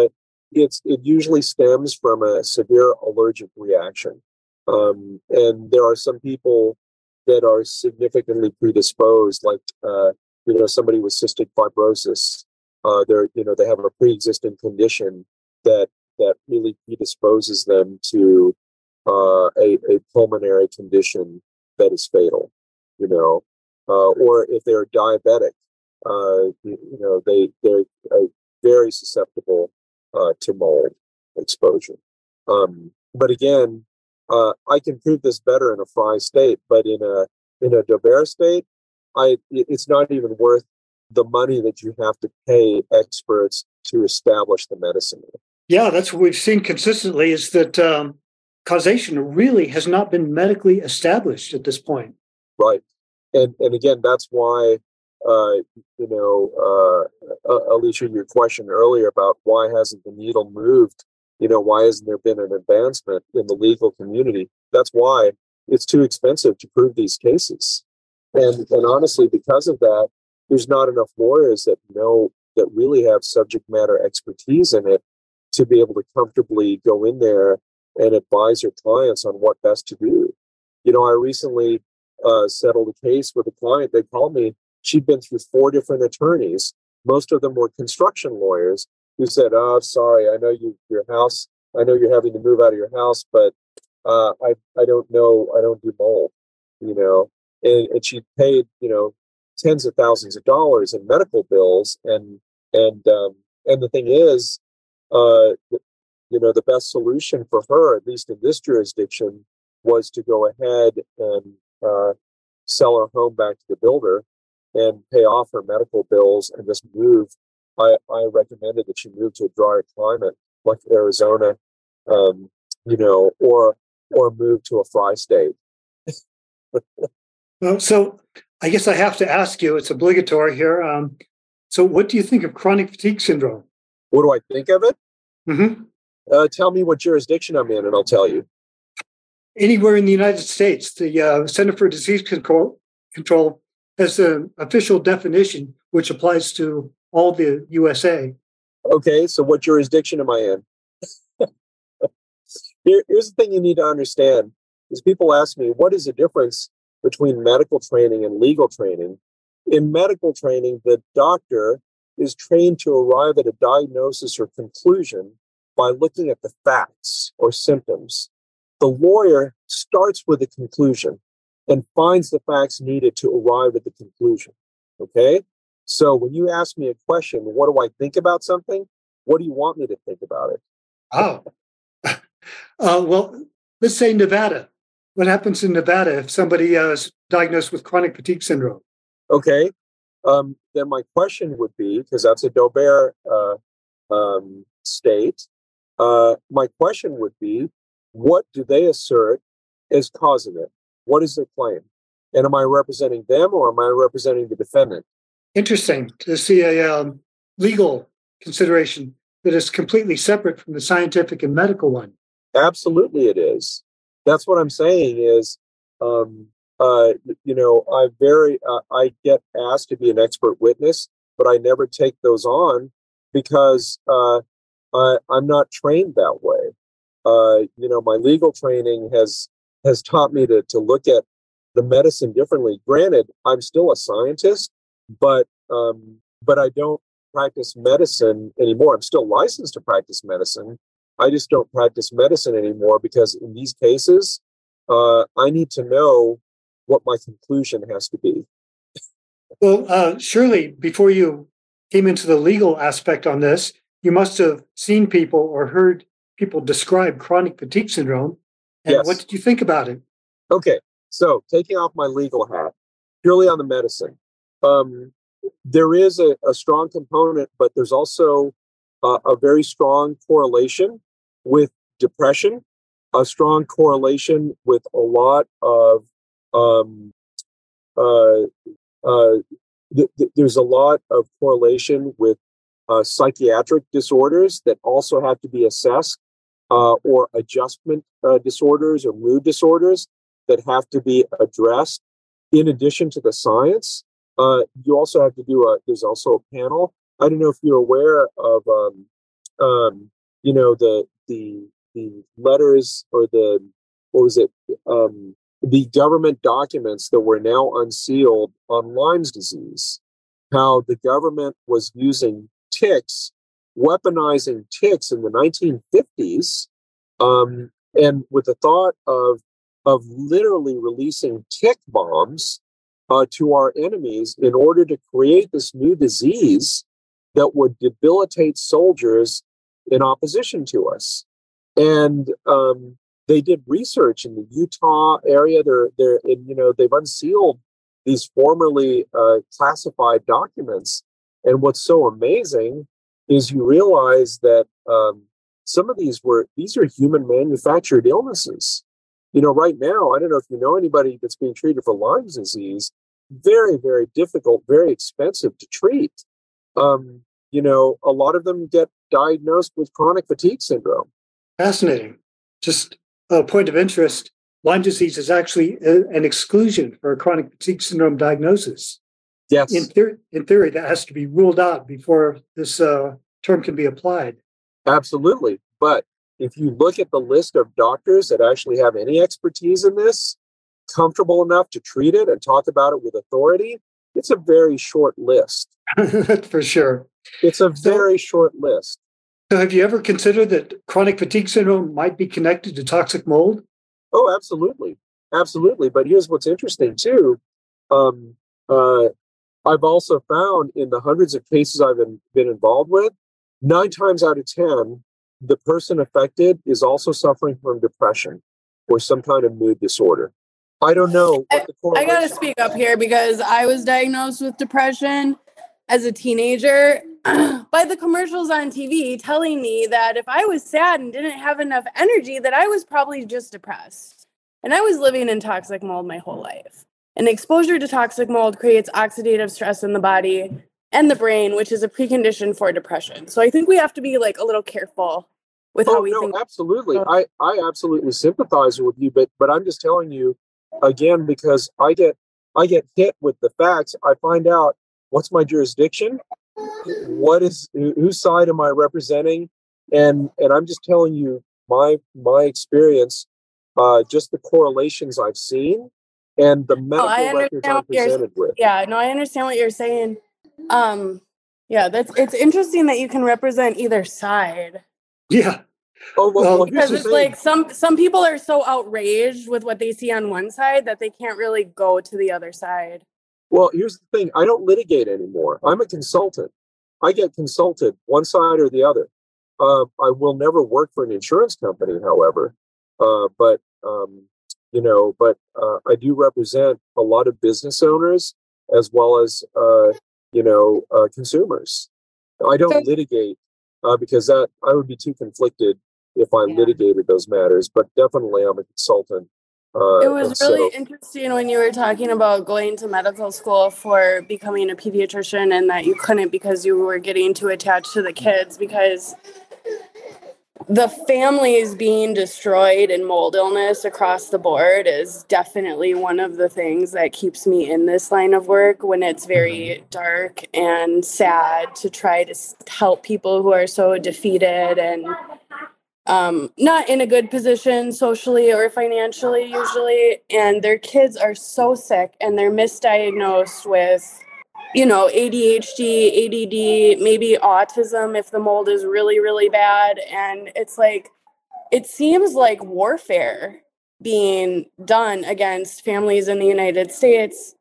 it's it usually stems from a severe allergic reaction. Um, and there are some people that are significantly predisposed, like uh, you know, somebody with cystic fibrosis. Uh, they're you know they have a pre-existing condition that that really predisposes them to uh, a, a pulmonary condition that is fatal. You know, uh, or if they're diabetic, uh, you, you know, they they're uh, very susceptible uh, to mold exposure. Um, but again, uh, I can prove this better in a Fry state, but in a in a Daubert state, I it's not even worth the money that you have to pay experts to establish the medicine. Yeah, that's what we've seen consistently is that um, causation really has not been medically established at this point. Right. And and again, that's why, uh, you know, uh, uh, Alicia, your question earlier about why hasn't the needle moved, you know, why hasn't there been an advancement in the legal community? That's why it's too expensive to prove these cases. And and honestly, because of that, there's not enough lawyers that know, that really have subject matter expertise in it to be able to comfortably go in there and advise your clients on what best to do. You know, I recently uh, settled a case with a client. They called me. She'd been through four different attorneys. Most of them were construction lawyers who said, "Oh, sorry, I know you, your house. I know you're having to move out of your house, but uh, I, I don't know. I don't do mold." You know, and, and she paid, you know, tens of thousands of dollars in medical bills. And and um, and the thing is, uh, you know, the best solution for her, at least in this jurisdiction, was to go ahead and uh, sell her home back to the builder and pay off her medical bills and just move. I, I recommended that she move to a drier climate like Arizona, um, you know, or or move to a Fry state. Well, so I guess I have to ask you, it's obligatory here. Um, so what do you think of chronic fatigue syndrome? What do I think of it? Mm-hmm. Uh, tell me what jurisdiction I'm in and I'll tell you. Anywhere in the United States, the uh, Center for Disease Control, Control has an official definition which applies to all the U S A. Okay, so what jurisdiction am I in? Here, here's the thing you need to understand is people ask me, what is the difference between medical training and legal training? In medical training, the doctor is trained to arrive at a diagnosis or conclusion by looking at the facts or symptoms. The lawyer starts with a conclusion and finds the facts needed to arrive at the conclusion. Okay? So when you ask me a question, what do I think about something? What do you want me to think about it? Oh. uh, well, let's say Nevada. What happens in Nevada if somebody uh, is diagnosed with chronic fatigue syndrome? Okay. Um, then my question would be, because that's a Daubert uh, um, state, uh, my question would be, what do they assert is causing it? What is their claim? And am I representing them or am I representing the defendant? Interesting to see a um, legal consideration that is completely separate from the scientific and medical one. Absolutely it is. That's what I'm saying is, um, uh, you know, I very, uh, I get asked to be an expert witness, but I never take those on because uh, I, I'm not trained that way. Uh, you know, my legal training has has taught me to to look at the medicine differently. Granted, I'm still a scientist, but um, but I don't practice medicine anymore. I'm still licensed to practice medicine. I just don't practice medicine anymore because in these cases, uh, I need to know what my conclusion has to be. Well, uh, surely before you came into the legal aspect on this, you must have seen people or heard people describe chronic fatigue syndrome. And Yes. What did you think about it? Okay, so taking off my legal hat, purely on the medicine, um, there is a, a strong component, but there's also uh, a very strong correlation with depression, a strong correlation with a lot of, um, uh, uh, th- th- there's a lot of correlation with uh, psychiatric disorders that also have to be assessed, uh, or adjustment uh, disorders or mood disorders that have to be addressed. In addition to the science, uh, you also have to do a, there's also a panel. I don't know if you're aware of um, um, you know, the the the letters or the what was it? Um, the government documents that were now unsealed on Lyme's disease. How the government was using ticks, weaponizing ticks in the nineteen fifties, um, and with the thought of of literally releasing tick bombs uh, to our enemies in order to create this new disease that would debilitate soldiers in opposition to us. And um, they did research in the Utah area. They're, they're, in, you know, they've unsealed these formerly uh, classified documents. And what's so amazing is you realize that um, some of these were, these are human manufactured illnesses. You know, right now, I don't know if you know anybody that's being treated for Lyme's disease, very, very difficult, very expensive to treat. Um, you know, a lot of them get diagnosed with chronic fatigue syndrome. Fascinating. Just a point of interest, Lyme disease is actually a, an exclusion for a chronic fatigue syndrome diagnosis. Yes. In, theory, in theory, that has to be ruled out before this uh, term can be applied. Absolutely. But if you look at the list of doctors that actually have any expertise in this, comfortable enough to treat it and talk about it with authority, it's a very short list. For sure. It's a very so, short list. So have you ever considered that chronic fatigue syndrome might be connected to toxic mold? Oh, absolutely. Absolutely. But here's what's interesting, too. Um, uh, I've also found in the hundreds of cases I've been, been involved with, nine times out of ten, the person affected is also suffering from depression or some kind of mood disorder. I don't know what the correlation. I got to speak up here because I was diagnosed with depression as a teenager by the commercials on T V telling me that if I was sad and didn't have enough energy, that I was probably just depressed. And I was living in toxic mold my whole life. And exposure to toxic mold creates oxidative stress in the body and the brain, which is a precondition for depression. So I think we have to be like a little careful with oh, how we no, think. Absolutely. I, I absolutely sympathize with you, but but I'm just telling you again, because I get I get hit with the facts. I find out what's my jurisdiction, what is whose side am I representing, and and I'm just telling you my my experience, uh, just the correlations I've seen and the medical oh, records I'm presented with. Yeah, no, I understand what you're saying. Um, yeah, that's it's interesting that you can represent either side. Yeah. Oh, well, well, because it's thing. like some some people are so outraged with what they see on one side that they can't really go to the other side. Well, here's the thing. I don't litigate anymore. I'm a consultant. I get consulted one side or the other. Uh, I will never work for an insurance company, however. Uh, but, um, you know, but uh, I do represent a lot of business owners as well as, uh, you know, uh, consumers. I don't so, litigate uh, because that I would be too conflicted if I yeah. litigated those matters. But definitely I'm a consultant. Uh, it was really so, interesting when you were talking about going to medical school for becoming a pediatrician and that you couldn't because you were getting too attached to the kids, because the families being destroyed in mold illness across the board is definitely one of the things that keeps me in this line of work when it's very dark and sad to try to help people who are so defeated and Um, not in a good position socially or financially usually, and their kids are so sick and they're misdiagnosed with, you know, A D H D, A D D, maybe autism if the mold is really, really bad. And it's like, it seems like warfare being done against families in the United States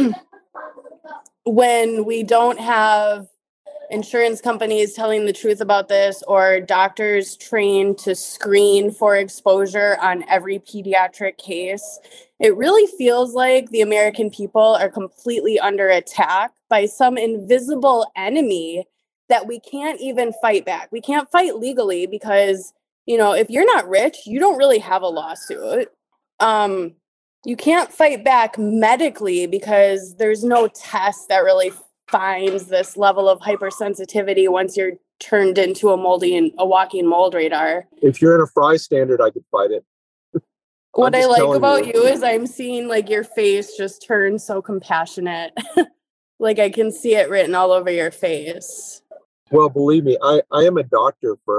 when we don't have insurance companies telling the truth about this or doctors trained to screen for exposure on every pediatric case. It really feels like the American people are completely under attack by some invisible enemy that we can't even fight back. We can't fight legally because, you know, if you're not rich, you don't really have a lawsuit. Um, you can't fight back medically because there's no test that really finds this level of hypersensitivity once you're turned into a moldy and a walking mold radar. If you're in a fry standard, I could fight it. What I like about you. you is I'm seeing like your face just turn so compassionate. Like I can see it written all over your face. Well, believe me, I, I am a doctor first,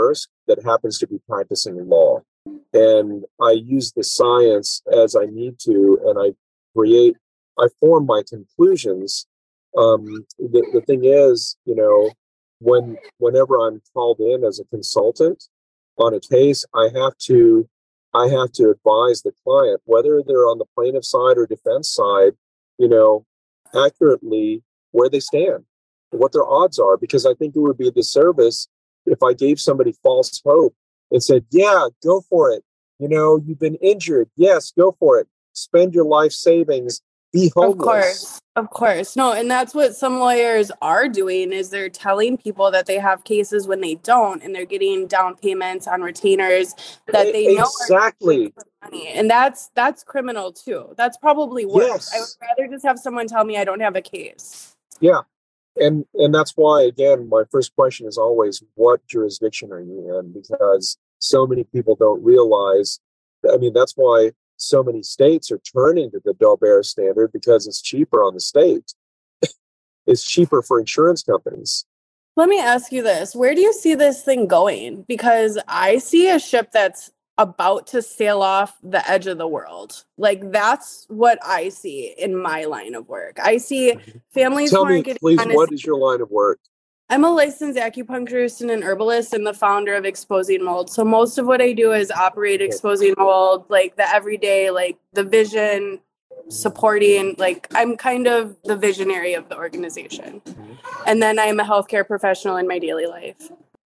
that happens to be practicing law. And I use the science as I need to, and I create, I form my conclusions. Um, the, the thing is, you know, when whenever I'm called in as a consultant on a case, I have to I have to advise the client, whether they're on the plaintiff side or defense side, you know, accurately where they stand, what their odds are, because I think it would be a disservice if I gave somebody false hope and said, yeah, go for it. You know, you've been injured. Yes, go for it. Spend your life savings. Be homeless. Of course. Of course. No, and that's what some lawyers are doing is they're telling people that they have cases when they don't, and they're getting down payments on retainers that they know exactly. are money. And that's that's criminal too. That's probably worse. Yes. I would rather just have someone tell me I don't have a case. Yeah. And and that's why, again, my first question is always, what jurisdiction are you in? Because so many people don't realize, I mean, that's why so many states are turning to the Daubert standard, because it's cheaper on the state. It's cheaper for insurance companies. Let me ask you this. Where do you see this thing going? Because I see a ship that's about to sail off the edge of the world. Like, that's what I see in my line of work. I see families Tell who aren't me, getting please, honest- what is your line of work? I'm a licensed acupuncturist and an herbalist and the founder of Exposing Mold. So most of what I do is operate Exposing Mold, like the everyday, like the vision, supporting, like I'm kind of the visionary of the organization. And then I'm a healthcare professional in my daily life.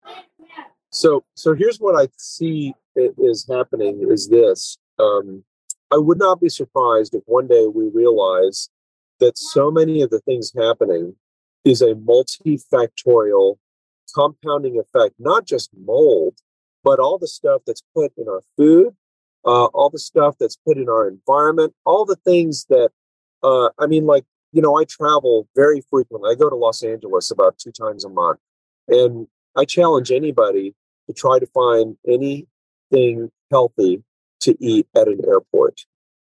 So, so here's what I see is happening is this. Um, I would not be surprised if one day we realize that so many of the things happening is a multifactorial compounding effect, not just mold, but all the stuff that's put in our food, uh, all the stuff that's put in our environment, all the things that, uh, I mean, like, you know, I travel very frequently. I go to Los Angeles about two times a month, and I challenge anybody to try to find anything healthy to eat at an airport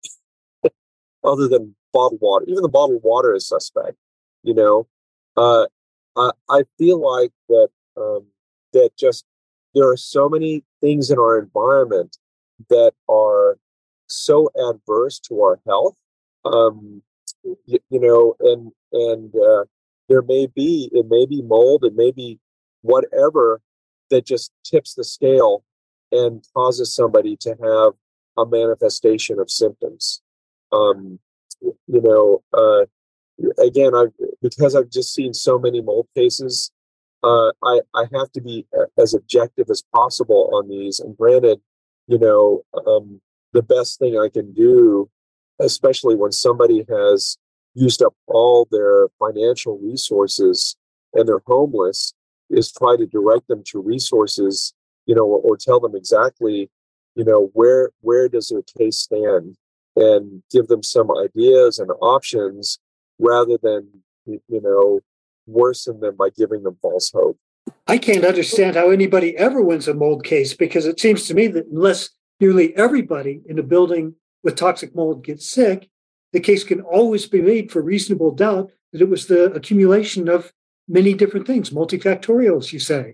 other than bottled water. Even the bottled water is suspect, you know. Uh, I, I feel like that um, that just there are so many things in our environment that are so adverse to our health, um, you, you know, and and uh, there may be it may be mold, it may be whatever that just tips the scale and causes somebody to have a manifestation of symptoms. Um, you know. Uh, Again, I've because I've just seen so many mold cases, uh, I I have to be as objective as possible on these. And granted, you know, um, the best thing I can do, especially when somebody has used up all their financial resources and they're homeless, is try to direct them to resources, you know, or, or tell them exactly, you know, where where does their case stand, and give them some ideas and options, rather than, you know, worsen them by giving them false hope. I can't understand how anybody ever wins a mold case, because it seems to me that unless nearly everybody in a building with toxic mold gets sick, the case can always be made for reasonable doubt that it was the accumulation of many different things, multifactorial, as you say.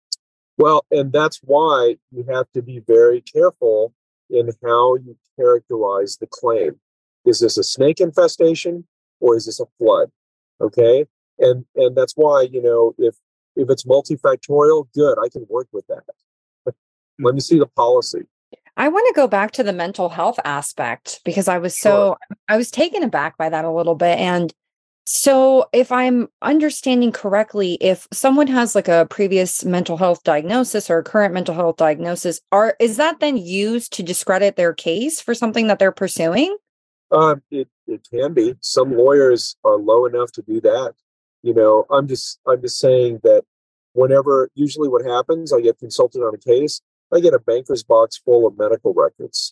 Well, and that's why you have to be very careful in how you characterize the claim. Is this a snake infestation? Or is this a flood? Okay. And and that's why, you know, if if it's multifactorial, good, I can work with that. But let me see the policy. I want to go back to the mental health aspect, because I was so Sure. I was taken aback by that a little bit. And so if I'm understanding correctly, if someone has like a previous mental health diagnosis or a current mental health diagnosis, are is that then used to discredit their case for something that they're pursuing? Um, it it can be. Some lawyers are low enough to do that. You know, I'm just I'm just saying that whenever, usually what happens, I get consulted on a case, I get a banker's box full of medical records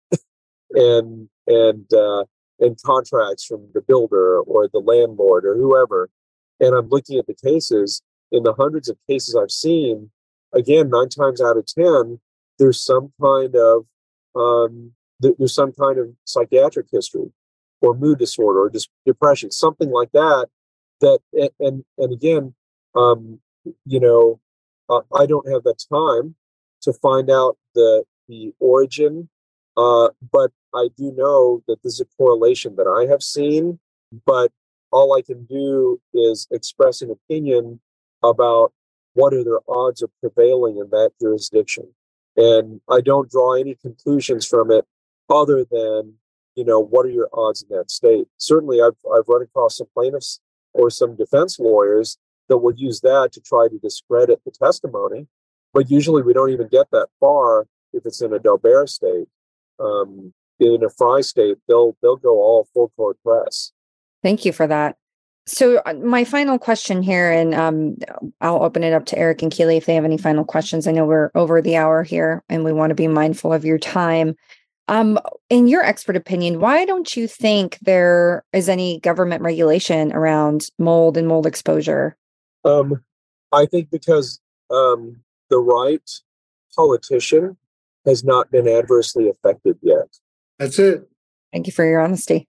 and and uh, and contracts from the builder or the landlord or whoever, and I'm looking at the cases. In the hundreds of cases I've seen, again, nine times out of ten, there's some kind of um, there's some kind of psychiatric history or mood disorder or just depression, something like that. That and and again, um, you know, uh, I don't have the time to find out the the origin. Uh, but I do know that this is a correlation that I have seen, but all I can do is express an opinion about what are their odds of prevailing in that jurisdiction. And I don't draw any conclusions from it other than, you know, what are your odds in that state? Certainly, I've, I've run across some plaintiffs or some defense lawyers that will use that to try to discredit the testimony. But usually we don't even get that far if it's in a Delbert state. Um, in a Fry state, they'll they'll go all full court press. Thank you for that. So uh, my final question here, and um, I'll open it up to Eric and Keely if they have any final questions. I know we're over the hour here, and we want to be mindful of your time. Um, in your expert opinion, why don't you think there is any government regulation around mold and mold exposure? Um, I think because um, the right politician has not been adversely affected yet. That's it. Thank you for your honesty.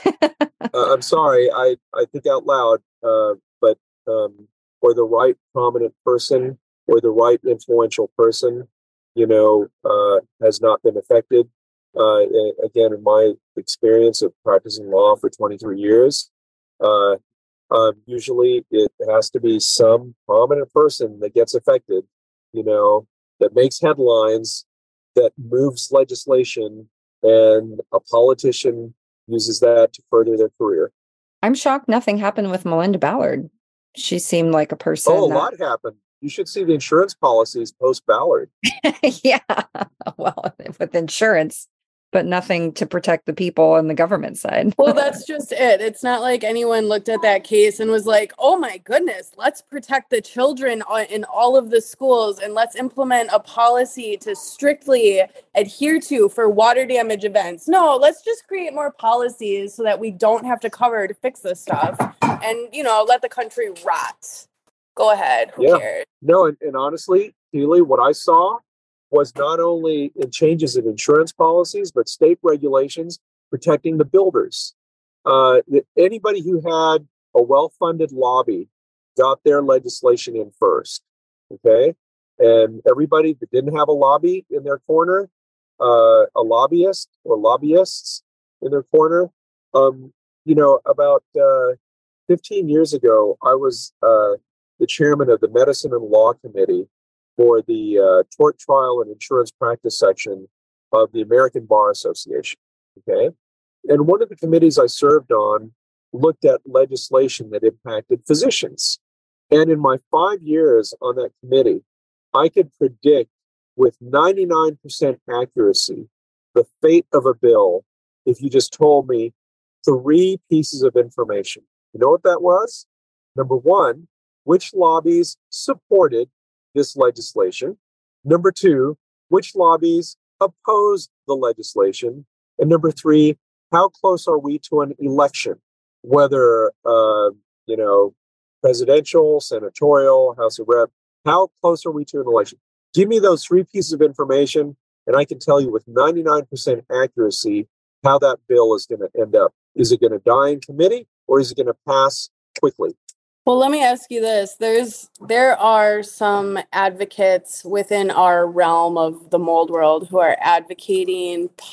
uh, I'm sorry, I, I think out loud, uh, but um, or the right prominent person or the right influential person, you know, uh, has not been affected. Uh, again, in my experience of practicing law for twenty-three years, uh, um, usually it has to be some prominent person that gets affected, you know, that makes headlines, that moves legislation, and a politician uses that to further their career. I'm shocked nothing happened with Melinda Ballard. She seemed like a person. Oh, a that... lot happened. You should see the insurance policies post Ballard. Yeah, well, with insurance, but nothing to protect the people on the government side. Well, that's just it. It's not like anyone looked at that case and was like, oh my goodness, let's protect the children in all of the schools and let's implement a policy to strictly adhere to for water damage events. No, let's just create more policies so that we don't have to cover to fix this stuff and, you know, let the country rot. Go ahead. Who yeah. cares? No, and, and honestly, Keely, what I saw was not only in changes in insurance policies, but state regulations protecting the builders. Uh, anybody who had a well-funded lobby got their legislation in first, okay? And everybody that didn't have a lobby in their corner, uh, a lobbyist or lobbyists in their corner, um, you know, about uh, fifteen years ago, I was uh, the chairman of the Medicine and Law Committee for the uh, tort trial and insurance practice section of the American Bar Association, okay? And one of the committees I served on looked at legislation that impacted physicians. And in my five years on that committee, I could predict with ninety-nine percent accuracy the fate of a bill if you just told me three pieces of information. You know what that was? Number one, which lobbies supported this legislation. Number two, which lobbies opposed the legislation. And number three, how close are we to an election? Whether, uh, you know, presidential, senatorial, House of Rep, how close are we to an election? Give me those three pieces of information, and I can tell you with ninety-nine percent accuracy how that bill is going to end up. Is it going to die in committee, or is it going to pass quickly? Well, let me ask you this. There's there are some advocates within our realm of the mold world who are advocating p-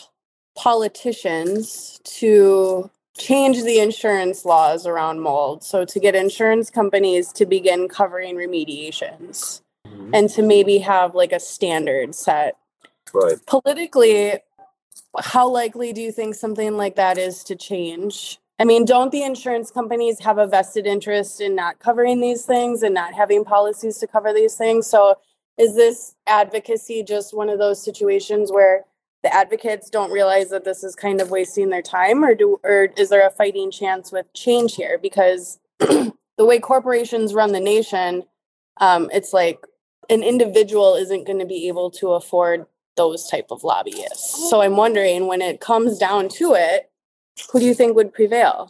politicians to change the insurance laws around mold. So to get insurance companies to begin covering remediations mm-hmm. and to maybe have like a standard set. Right. Politically, how likely do you think something like that is to change? I mean, don't the insurance companies have a vested interest in not covering these things and not having policies to cover these things? So is this advocacy just one of those situations where the advocates don't realize that this is kind of wasting their time, or do, or is there a fighting chance with change here? Because the way corporations run the nation, um, it's like an individual isn't going to be able to afford those type of lobbyists. So I'm wondering, when it comes down to it, who do you think would prevail?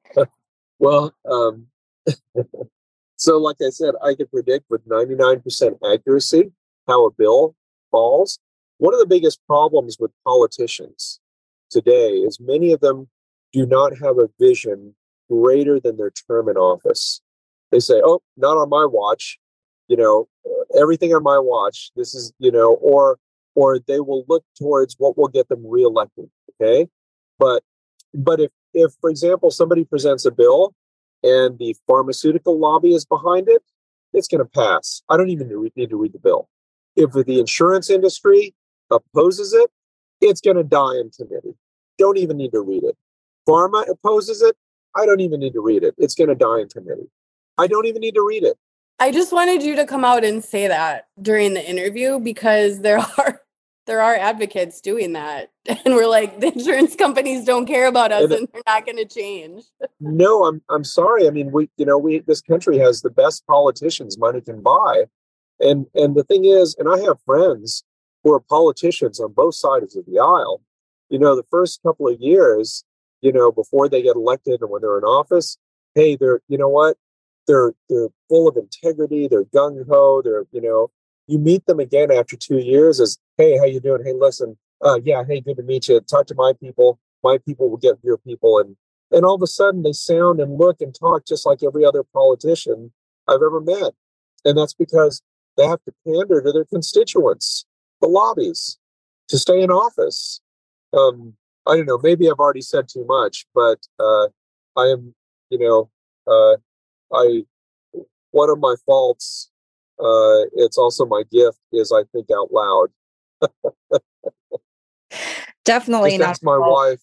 Well, um, so like I said, I can predict with ninety-nine percent accuracy how a bill falls. One of the biggest problems with politicians today is many of them do not have a vision greater than their term in office. They say, oh, not on my watch. You know, uh, everything on my watch. This is, you know, or or they will look towards what will get them reelected. Okay, but but if if for example somebody presents a bill and the pharmaceutical lobby is behind it, it's going to pass. I don't even need to read the bill. If the insurance industry opposes it, it's going to die in committee. Don't even need to read it. Pharma opposes it. I don't even need to read it. It's going to die in committee. I don't even need to read it. I just wanted you to come out and say that during the interview, because there are there are advocates doing that. And we're like, the insurance companies don't care about us and, and they're not going to change. No, I'm I'm sorry. I mean, we you know, we this country has the best politicians money can buy. And and the thing is, and I have friends who are politicians on both sides of the aisle. You know, the first couple of years, you know, before they get elected and when they're in office, hey, they're, you know what? They're they're full of integrity. They're gung ho. They're, you know, you meet them again after two years as, hey, how you doing? Hey, listen, uh, yeah, hey, good to meet you. Talk to my people. My people will get your people, and and all of a sudden they sound and look and talk just like every other politician I've ever met, and that's because they have to pander to their constituents, the lobbies, to stay in office. Um, I don't know. Maybe I've already said too much, but uh, I am, you know. Uh, I, one of my faults, uh, it's also my gift, is I think out loud. Definitely Just not ask my wife.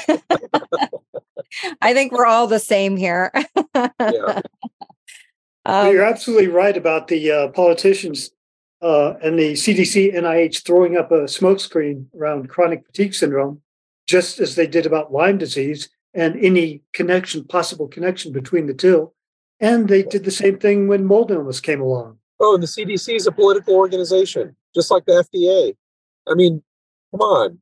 I think we're all the same here. Yeah. Well, Um, you're absolutely right about the uh, politicians uh, and the C D C, N I H throwing up a smokescreen around chronic fatigue syndrome, just as they did about Lyme disease and any connection, possible connection between the two. And they did the same thing when mold illness came along. Oh, and the C D C is a political organization, just like the F D A. I mean, come on.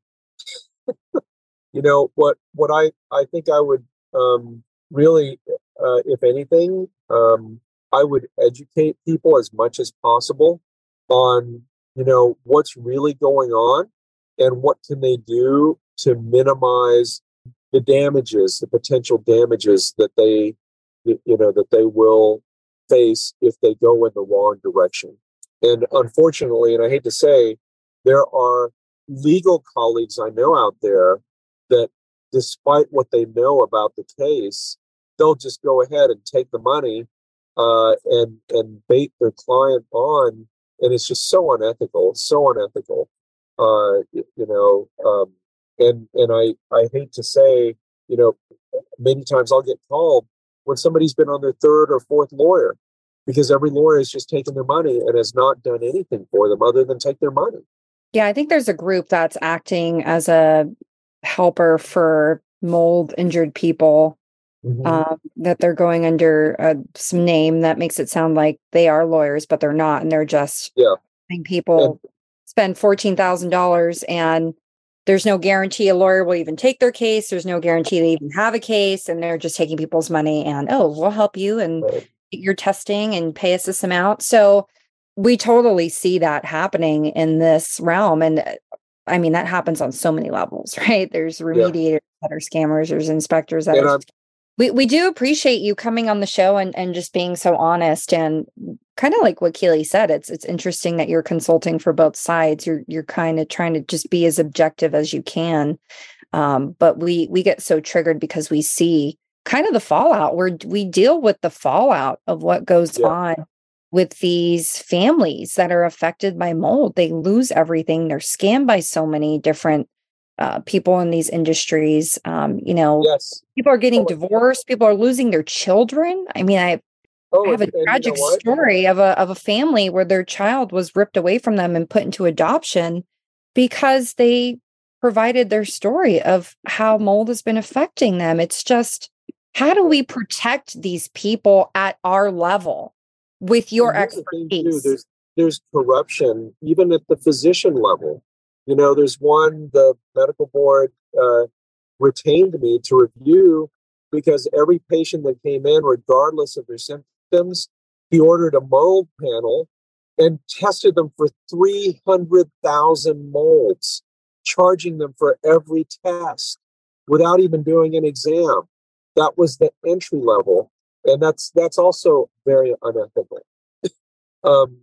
You know, what what I, I think I would um, really, uh, if anything, um, I would educate people as much as possible on, you know, what's really going on and what can they do to minimize the damages, the potential damages that they, you know, that they will face if they go in the wrong direction. And unfortunately, and I hate to say, there are legal colleagues I know out there that, despite what they know about the case, they'll just go ahead and take the money uh, and and bait their client on, and it's just so unethical, so unethical. Uh, you, you know, um, and and I I hate to say, you know, many times I'll get called when somebody's been on their third or fourth lawyer, because every lawyer has just taken their money and has not done anything for them other than take their money. yeah, I think there's a group that's acting as a helper for mold injured people. Mm-hmm. Um, that they're going under uh, some name that makes it sound like they are lawyers, but they're not, and they're just yeah. having people and spend fourteen thousand dollars, and there's no guarantee a lawyer will even take their case. There's no guarantee they even have a case, and they're just taking people's money. And oh, we'll help you and right. get your testing and pay us this amount. So we totally see that happening in this realm, and I mean that happens on so many levels, right? There's remediators yeah. that are scammers. There's inspectors that and are. I'm- We we do appreciate you coming on the show and, and just being so honest, and kind of like what Keely said. It's it's interesting that you're consulting for both sides. You're you're kind of trying to just be as objective as you can. Um, but we we get so triggered because we see kind of the fallout. Where we deal with the fallout of what goes yeah. on with these families that are affected by mold. They lose everything. They're scammed by so many different Uh, people in these industries. Um, you know, yes. people are getting oh, divorced. People are losing their children. I mean, I, oh, I have a tragic you know story of a of a family where their child was ripped away from them and put into adoption because they provided their story of how mold has been affecting them. It's just, how do we protect these people at our level with your expertise? There's there's corruption even at the physician level. You know, there's one, the medical board uh, retained me to review because every patient that came in, regardless of their symptoms, he ordered a mold panel and tested them for three hundred thousand molds, charging them for every test without even doing an exam. That was the entry level. And that's that's also very unethical. um,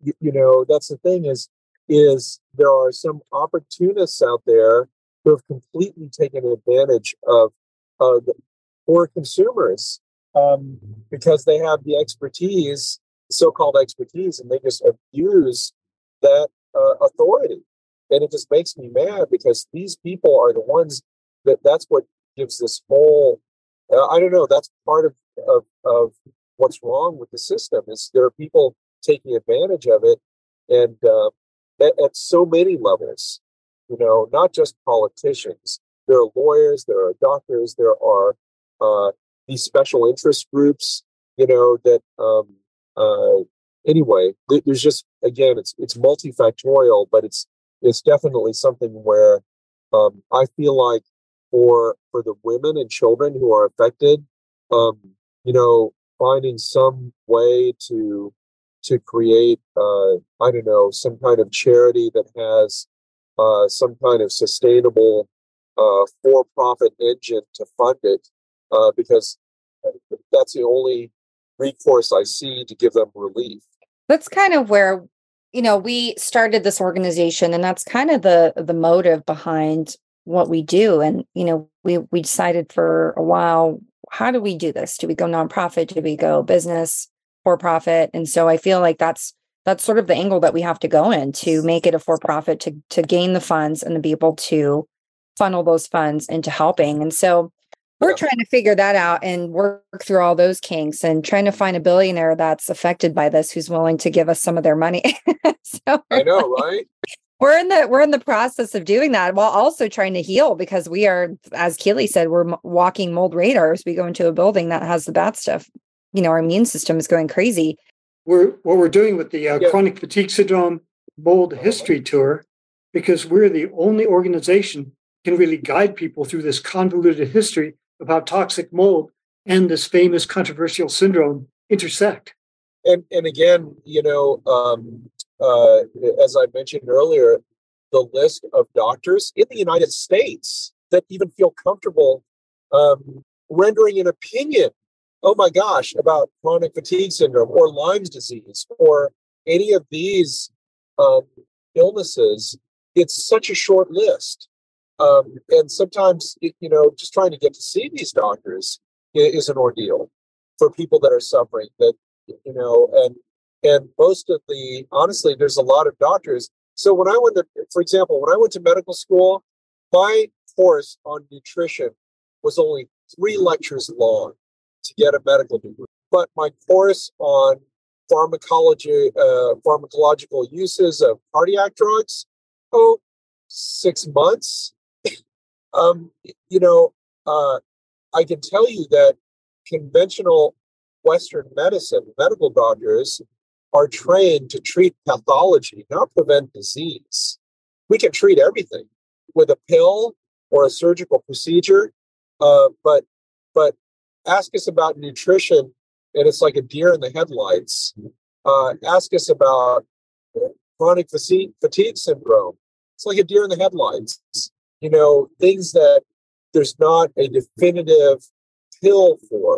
you, you know, that's the thing is, is there are some opportunists out there who have completely taken advantage of uh, the poor consumers um, because they have the expertise, so-called expertise, and they just abuse that uh, authority. And it just makes me mad because these people are the ones that that's what gives this whole, uh, I don't know, that's part of, of, of what's wrong with the system is there are people taking advantage of it. And uh, at, at so many levels, you know, not just politicians. There are lawyers, there are doctors, there are uh, these special interest groups, you know, that um, uh, anyway, th- there's just, again, it's it's multifactorial, but it's it's definitely something where um, I feel like for for the women and children who are affected, um, you know, finding some way to to create, uh, I don't know, some kind of charity that has uh, some kind of sustainable uh, for-profit engine to fund it, uh, because that's the only recourse I see to give them relief. That's kind of where, you know, we started this organization, and that's kind of the the motive behind what we do. And, you know, we we decided for a while, how do we do this? Do we go nonprofit? Do we go business, for profit? And so I feel like that's that's sort of the angle that we have to go in to make it a for profit, to to gain the funds and to be able to funnel those funds into helping. And so we're Yeah. trying to figure that out and work through all those kinks and trying to find a billionaire that's affected by this who's willing to give us some of their money. So I know, right? we're in the we're in the process of doing that while also trying to heal, because we are, as Keely said, we're m- walking mold radars. We go into a building that has the bad stuff. You know, our immune system is going crazy. We're what we're doing with the uh, Yeah. chronic fatigue syndrome mold history tour, because we're the only organization can really guide people through this convoluted history of how toxic mold and this famous controversial syndrome intersect. And and again, you know, um, uh, as I mentioned earlier, the list of doctors in the United States that even feel comfortable um, rendering an opinion, oh my gosh, about chronic fatigue syndrome or Lyme's disease or any of these um, illnesses, it's such a short list. Um, and sometimes, it- you know, just trying to get to see these doctors i- is an ordeal for people that are suffering. That you know, and and most of the honestly, there's a lot of doctors. So when I went to, for example, when I went to medical school, my course on nutrition was only three lectures long to get a medical degree. But my course on pharmacology, uh, pharmacological uses of cardiac drugs, oh, six months. Um, you know, uh, I can tell you that conventional Western medicine, medical doctors are trained to treat pathology, not prevent disease. We can treat everything with a pill or a surgical procedure, uh, but but ask us about nutrition, and it's like a deer in the headlights. Uh, ask us about chronic fatigue, fatigue syndrome. It's like a deer in the headlights. You know, things that there's not a definitive pill for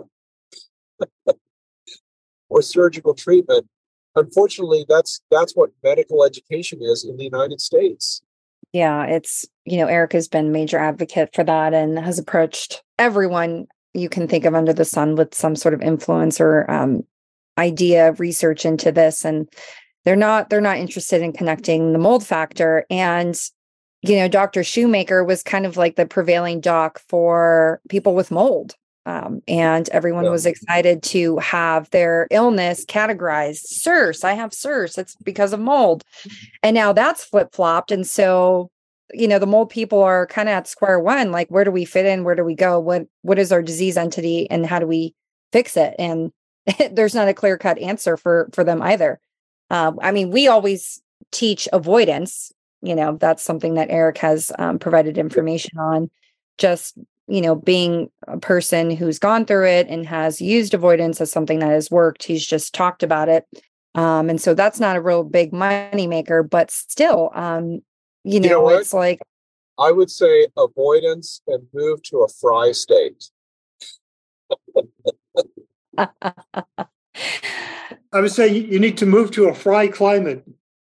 or surgical treatment. Unfortunately, that's that's what medical education is in the United States. Yeah, it's, you know, Erica's been a major advocate for that and has approached everyone you can think of under the sun with some sort of influence or um, idea of research into this. And they're not they're not interested in connecting the mold factor. And, you know, Doctor Shoemaker was kind of like the prevailing doc for people with mold. Um, and everyone Yeah. was excited to have their illness categorized. S I R S, I have S I R S. It's because of mold. And now that's flip-flopped. And so, you know, the mold people are kind of at square one. Like, where do we fit in? Where do we go? What What is our disease entity? And how do we fix it? And there's not a clear-cut answer for, for them either. Um, I mean, we always teach avoidance. You know, that's something that Eric has um, provided information on. Just, you know, being a person who's gone through it and has used avoidance as something that has worked. He's just talked about it. Um, and so that's not a real big money maker, but still, um, you know, You know what? it's like, I would say avoidance and move to a fry state. I I would say you need to move to a fry climate.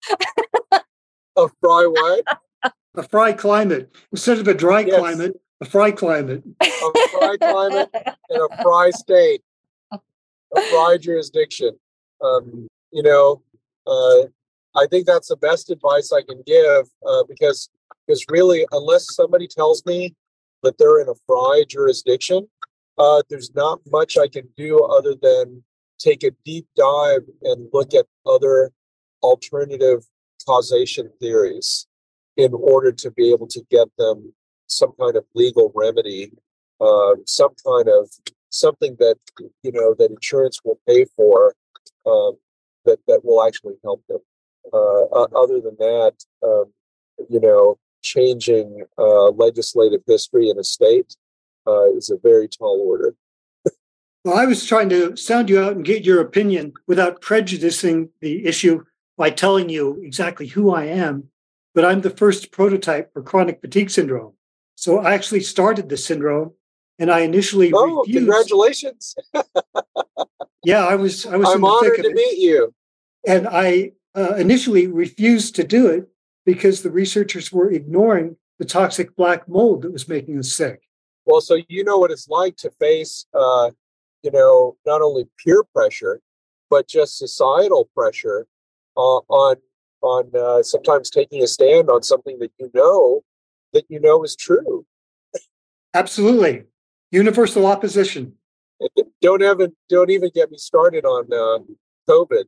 A fry what? A fry climate. Instead of a dry Yes. climate, a fry climate. A fry climate and a fry state, a fry jurisdiction. Um, you know, uh, I think that's the best advice I can give uh, because because really, unless somebody tells me that they're in a fry jurisdiction, uh, there's not much I can do other than take a deep dive and look at other alternative causation theories in order to be able to get them some kind of legal remedy, uh, some kind of something that you know that insurance will pay for, um, that that will actually help them. Uh, uh, other than that, um, you know, changing uh, legislative history in a state uh, is a very tall order. Well, I was trying to sound you out and get your opinion without prejudicing the issue by telling you exactly who I am. But I'm the first prototype for chronic fatigue syndrome. So I actually started the syndrome, and I initially Oh, refused. congratulations! Yeah, I was. I was. I'm in the honored thick to of it. meet you. And I uh, initially refused to do it because the researchers were ignoring the toxic black mold that was making us sick. Well, so you know what it's like to face, uh, you know, not only peer pressure, but just societal pressure uh, on on uh, sometimes taking a stand on something that you know that you know is true. Absolutely. Universal opposition. Don't even don't even get me started on uh, COVID.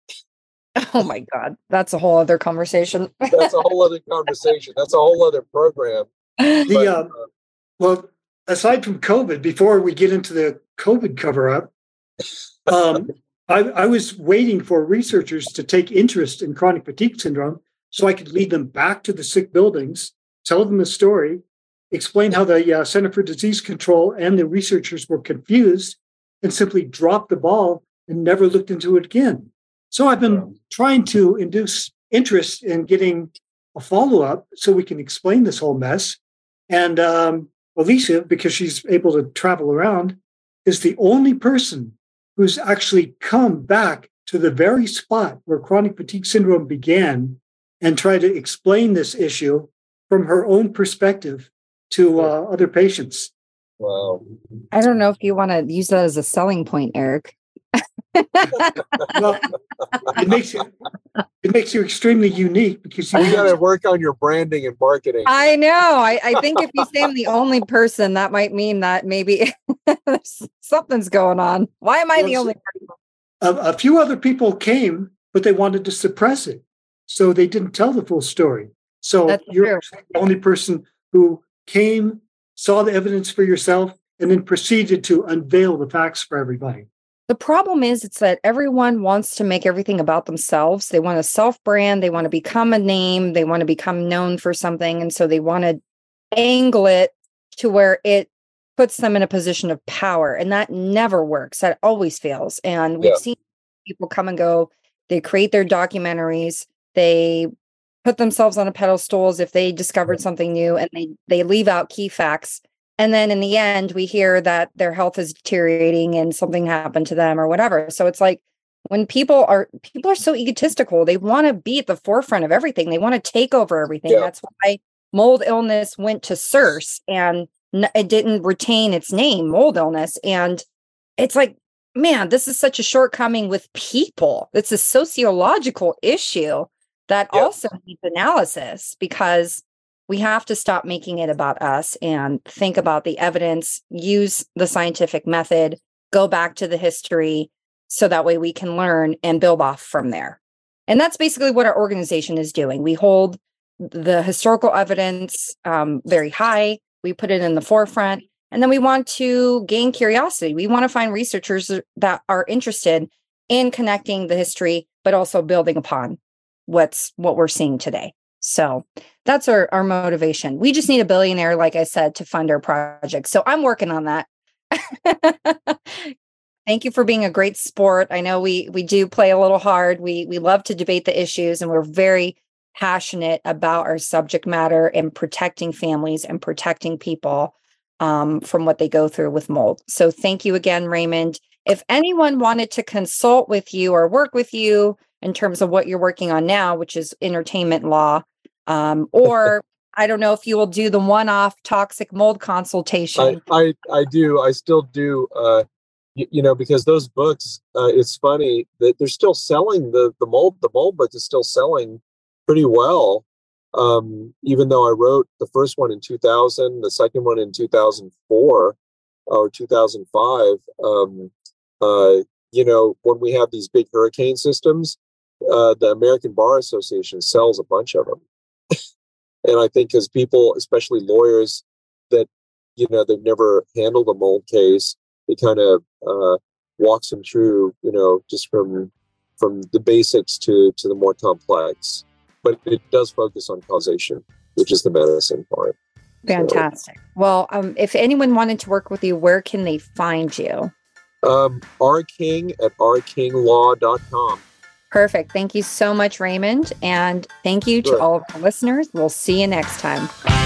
Oh my God. That's a whole other conversation. That's a whole other conversation. That's a whole other program. The But, uh, uh, well, aside from COVID, before we get into the COVID cover up, um, I, I was waiting for researchers to take interest in chronic fatigue syndrome so I could lead them back to the sick buildings, tell them the story, explain how the uh, Center for Disease Control and the researchers were confused and simply dropped the ball and never looked into it again. So I've been trying to induce interest in getting a follow-up so we can explain this whole mess. And um, Alicia, because she's able to travel around, is the only person who's actually come back to the very spot where chronic fatigue syndrome began and tried to explain this issue from her own perspective to uh, other patients. wow. I don't know if you want to use that as a selling point, Eric. Well, it makes you it makes you extremely unique because you You got to work on your branding and marketing. I know. I, I think if you say I'm the only person, that might mean that maybe something's going on. Why am I Well, the so- only person? a, a few other people came, but they wanted to suppress it, so they didn't tell the full story. So That's you're true. actually the only person who came, saw the evidence for yourself, and then proceeded to unveil the facts for everybody. The problem is it's that everyone wants to make everything about themselves. They want to self-brand. They want to become a name. They want to become known for something. And so they want to angle it to where it puts them in a position of power. And that never works. That always fails. And we've Yeah. seen people come and go. They create their documentaries. They put themselves on a pedestal as if they discovered something new, and they they leave out key facts. And then in the end, we hear that their health is deteriorating and something happened to them or whatever. So it's like when people are people are so egotistical, they want to be at the forefront of everything. They want to take over everything. Yeah. That's why mold illness went to SARS and n- it didn't retain its name, mold illness. And it's like, man, this is such a shortcoming with people. It's a sociological issue that Yeah. also needs analysis, because we have to stop making it about us and think about the evidence, use the scientific method, go back to the history so that way we can learn and build off from there. And that's basically what our organization is doing. We hold the historical evidence um, very high. We put it in the forefront. And then we want to gain curiosity. We want to find researchers that are interested in connecting the history, but also building upon what's what we're seeing today. So that's our, our motivation. We just need a billionaire, like I said, to fund our project. So I'm working on that. Thank you for being a great sport. I know we we do play a little hard. We we love to debate the issues, and we're very passionate about our subject matter and protecting families and protecting people um, from what they go through with mold. So thank you again, Raymond. if anyone wanted to consult with you or work with you in terms of what you're working on now, which is entertainment law, um, or I don't know if you will do the one-off toxic mold consultation. I, I, I do. I still do. Uh, you, you know, because those books, uh, it's funny that they're still selling the, the mold. The mold book is still selling pretty well. Um, even though I wrote the first one in two thousand, the second one in two thousand four or two thousand five, um, uh, you know, when we have these big hurricane systems, uh, the American Bar Association sells a bunch of them. And I think because people, especially lawyers that, you know, they've never handled a mold case, it kind of uh, walks them through, you know, just from from the basics to, to the more complex. But it does focus on causation, which is the medicine part. Fantastic. So, well, um, if anyone wanted to work with you, where can they find you? Um, R King at r king law dot com. Perfect. Thank you so much, Raymond. And thank you to Sure. all of the listeners. We'll see you next time.